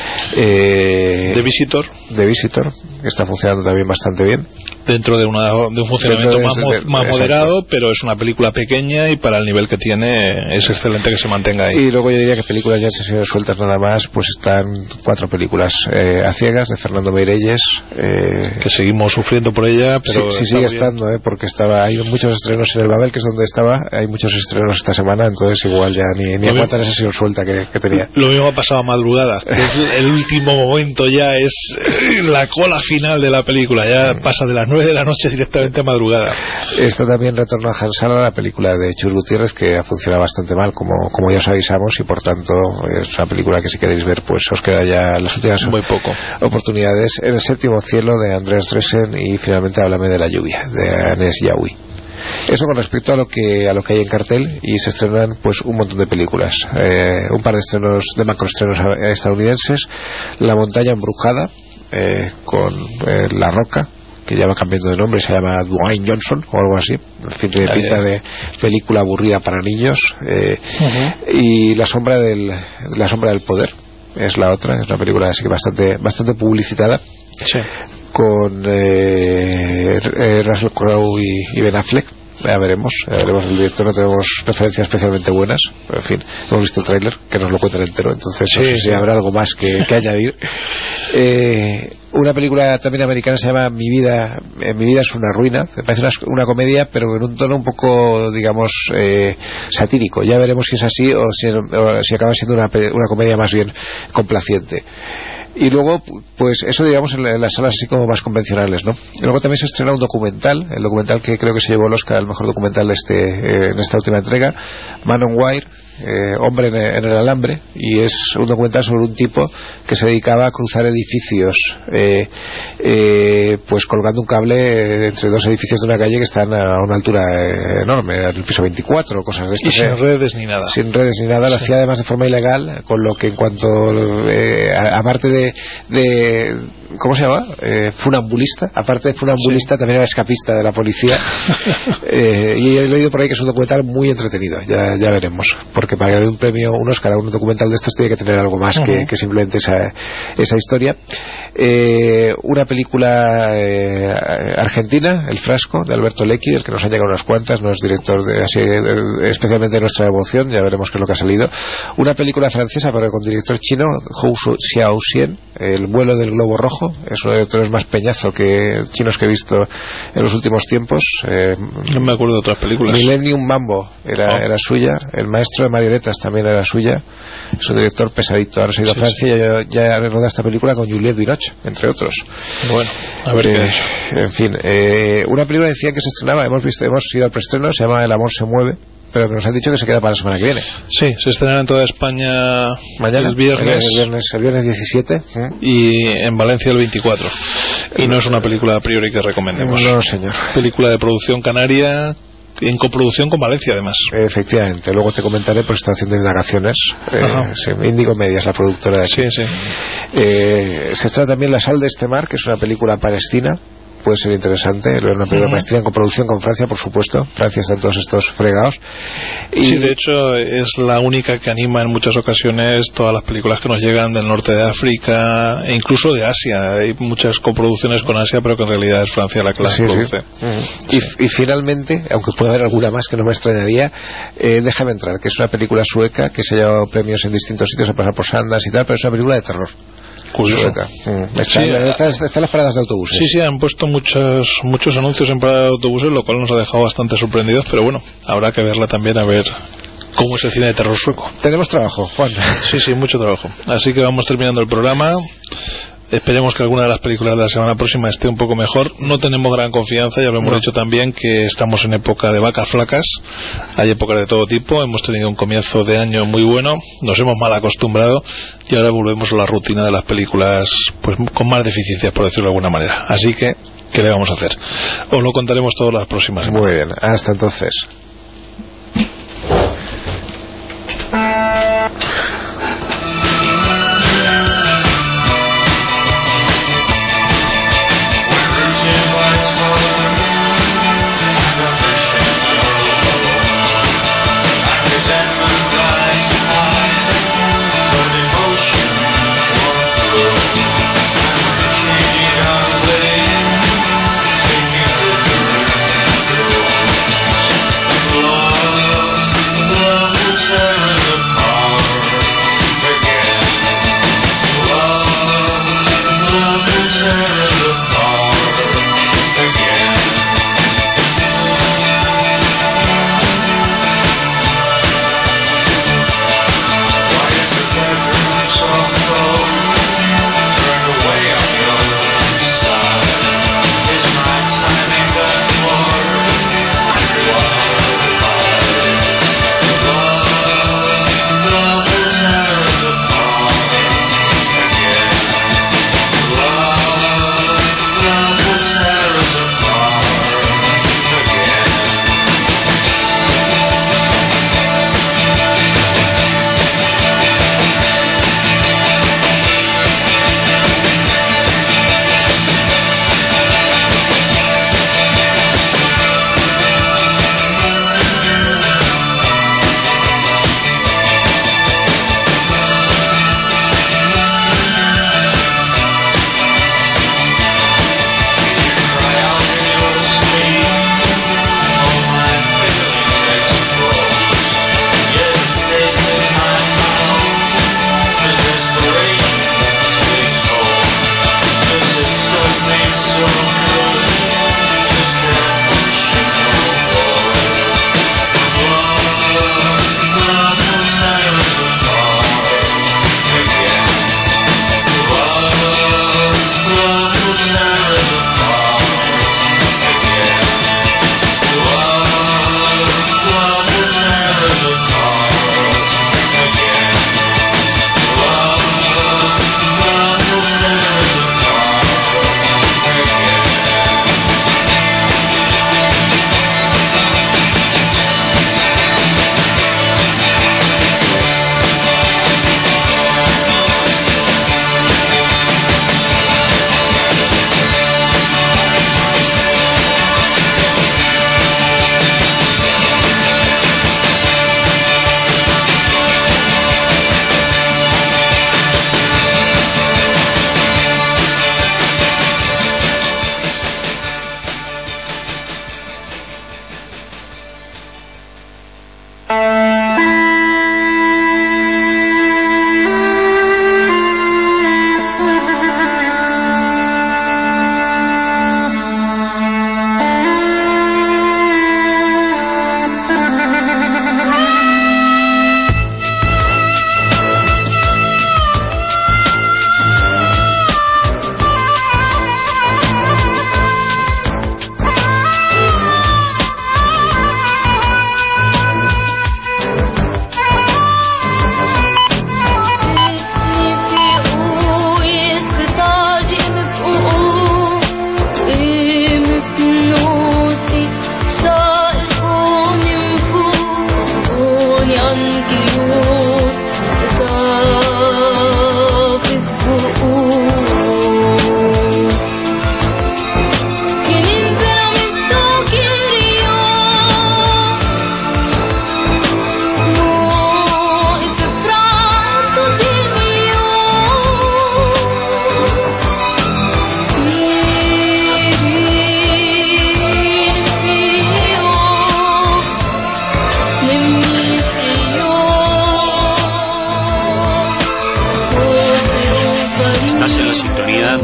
S4: The Visitor,
S3: que está funcionando también bastante bien.
S4: Dentro de un funcionamiento más moderado, pero es una película pequeña y para el nivel que tiene es excelente que se mantenga ahí.
S3: Y luego yo diría que películas ya en sesiones sueltas nada más, pues están 4 películas a ciegas de Fernando Meirelles,
S4: que seguimos sufriendo por ella, pero
S3: sí sigue estando, porque hay muchos estrenos en el Babel, que es donde estaba, hay muchos estrenos esta semana, entonces igual ya ni aguantan esa sesión suelta que tenía.
S4: Lo mismo ha pasado a madrugada, que es el último momento, ya es la cola final de la película, ya pasa de las 9 de la noche directamente a madrugada.
S3: Esto también retorna a Hansala, la película de Chus Gutiérrez, que ha funcionado bastante mal, como ya os avisamos, y por tanto es una película que si queréis ver pues os queda ya las últimas
S4: muy poco
S3: oportunidades. En el séptimo cielo, de Andreas Dresen, y finalmente Háblame de la lluvia, de Anes Yaoui. Eso con respecto a lo que hay en cartel, y se estrenan pues un montón de películas, un par de estrenos, de macroestrenos estadounidenses. La montaña embrujada, con La Roca, que ya va cambiando de nombre, se llama Dwayne Johnson o algo así, en fin, tiene pinta de película aburrida para niños. Y La sombra del poder es la otra, es una película así que bastante publicitada,
S4: sí,
S3: con Russell Crowe y Ben Affleck. Ya veremos el director, no tenemos referencias especialmente buenas, pero en fin, hemos visto el tráiler, que nos lo cuentan entero, entonces no sé si habrá algo más que añadir. Una película también americana se llama Mi vida es una ruina, me parece una comedia, pero en un tono un poco, digamos, satírico. Ya veremos si es así o si acaba siendo una comedia más bien complaciente. Y luego, pues eso digamos en las salas así como más convencionales, ¿no? Y luego también se estrena un documental, el documental que creo que se llevó el Oscar al mejor documental en esta última entrega, Man on Wire, Hombre en el alambre, y es un documental sobre un tipo que se dedicaba a cruzar edificios, pues colgando un cable entre dos edificios de una calle que están a una altura enorme, al piso 24, cosas de estas.
S4: Y sin redes ni nada.
S3: Sin redes ni nada, lo hacía además de forma ilegal, con lo que en cuanto aparte de ¿cómo se llama? Funambulista. Aparte de funambulista, también era escapista de la policía. Y he leído por ahí que es un documental muy entretenido. Ya veremos. Porque para que dé un Oscar a un documental de estos tiene que tener algo más que simplemente esa historia. Una película argentina, El frasco, de Alberto Lecchi, del que nos han llegado unas cuantas, no es director especialmente de nuestra devoción, ya veremos qué es lo que ha salido. Una película francesa, pero con director chino, Hou Xiaoxian, El vuelo del globo rojo, es uno de los directores más peñazo chinos que he visto en los últimos tiempos.
S4: No me acuerdo de otras películas.
S3: Millennium Mambo era suya, El maestro de marionetas también era suya, es un director pesadito. Ahora se ha ido a Francia y ya roda esta película con Juliette Binoche, entre otros.
S4: Bueno, a ver qué es.
S3: En fin, una película decía que se estrenaba, hemos ido al preestreno, se llama El amor se mueve, pero que nos han dicho que se queda para la semana que viene.
S4: Sí, se estrena en toda España
S3: mañana,
S4: el viernes
S3: 17
S4: y en Valencia el 24. Y no es una película a priori que recomendemos.
S3: No, señor.
S4: Película de producción canaria, en coproducción con Valencia además.
S3: Efectivamente, luego te comentaré, pues está haciendo indagaciones. Índigo Medias, la productora de aquí.
S4: Sí.
S3: Se estrena también La sal de este mar, que es una película palestina. Puede ser interesante, una película palestina en coproducción con Francia, por supuesto. Francia está en todos estos fregados.
S4: Sí, de hecho es la única que anima en muchas ocasiones todas las películas que nos llegan del norte de África e incluso de Asia. Hay muchas coproducciones con Asia, pero que en realidad es Francia la que las produce.
S3: Y finalmente, aunque pueda haber alguna más que no me extrañaría, Déjame entrar, que es una película sueca que se ha llevado premios en distintos sitios, a pasar por Sundance y tal, pero es una película de terror.
S4: Curioso.
S3: Está en las paradas de autobuses.
S4: Sí, han puesto muchos anuncios en paradas de autobuses, lo cual nos ha dejado bastante sorprendidos, pero bueno, habrá que verla también, a ver cómo es el cine de terror sueco.
S3: Tenemos trabajo, Juan.
S4: Sí, mucho trabajo. Así que vamos terminando el programa. Esperemos que alguna de las películas de la semana próxima esté un poco mejor. No tenemos gran confianza, ya lo hemos dicho también, que estamos en época de vacas flacas. Hay épocas de todo tipo. Hemos tenido un comienzo de año muy bueno, nos hemos mal acostumbrado y ahora volvemos a la rutina de las películas, pues con más deficiencias, por decirlo de alguna manera. Así que, ¿qué le vamos a hacer? Os lo contaremos todas las próximas semanas.
S3: Muy bien, hasta entonces.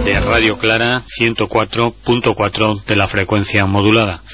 S5: de Radio Clara 104.4 de la frecuencia modulada.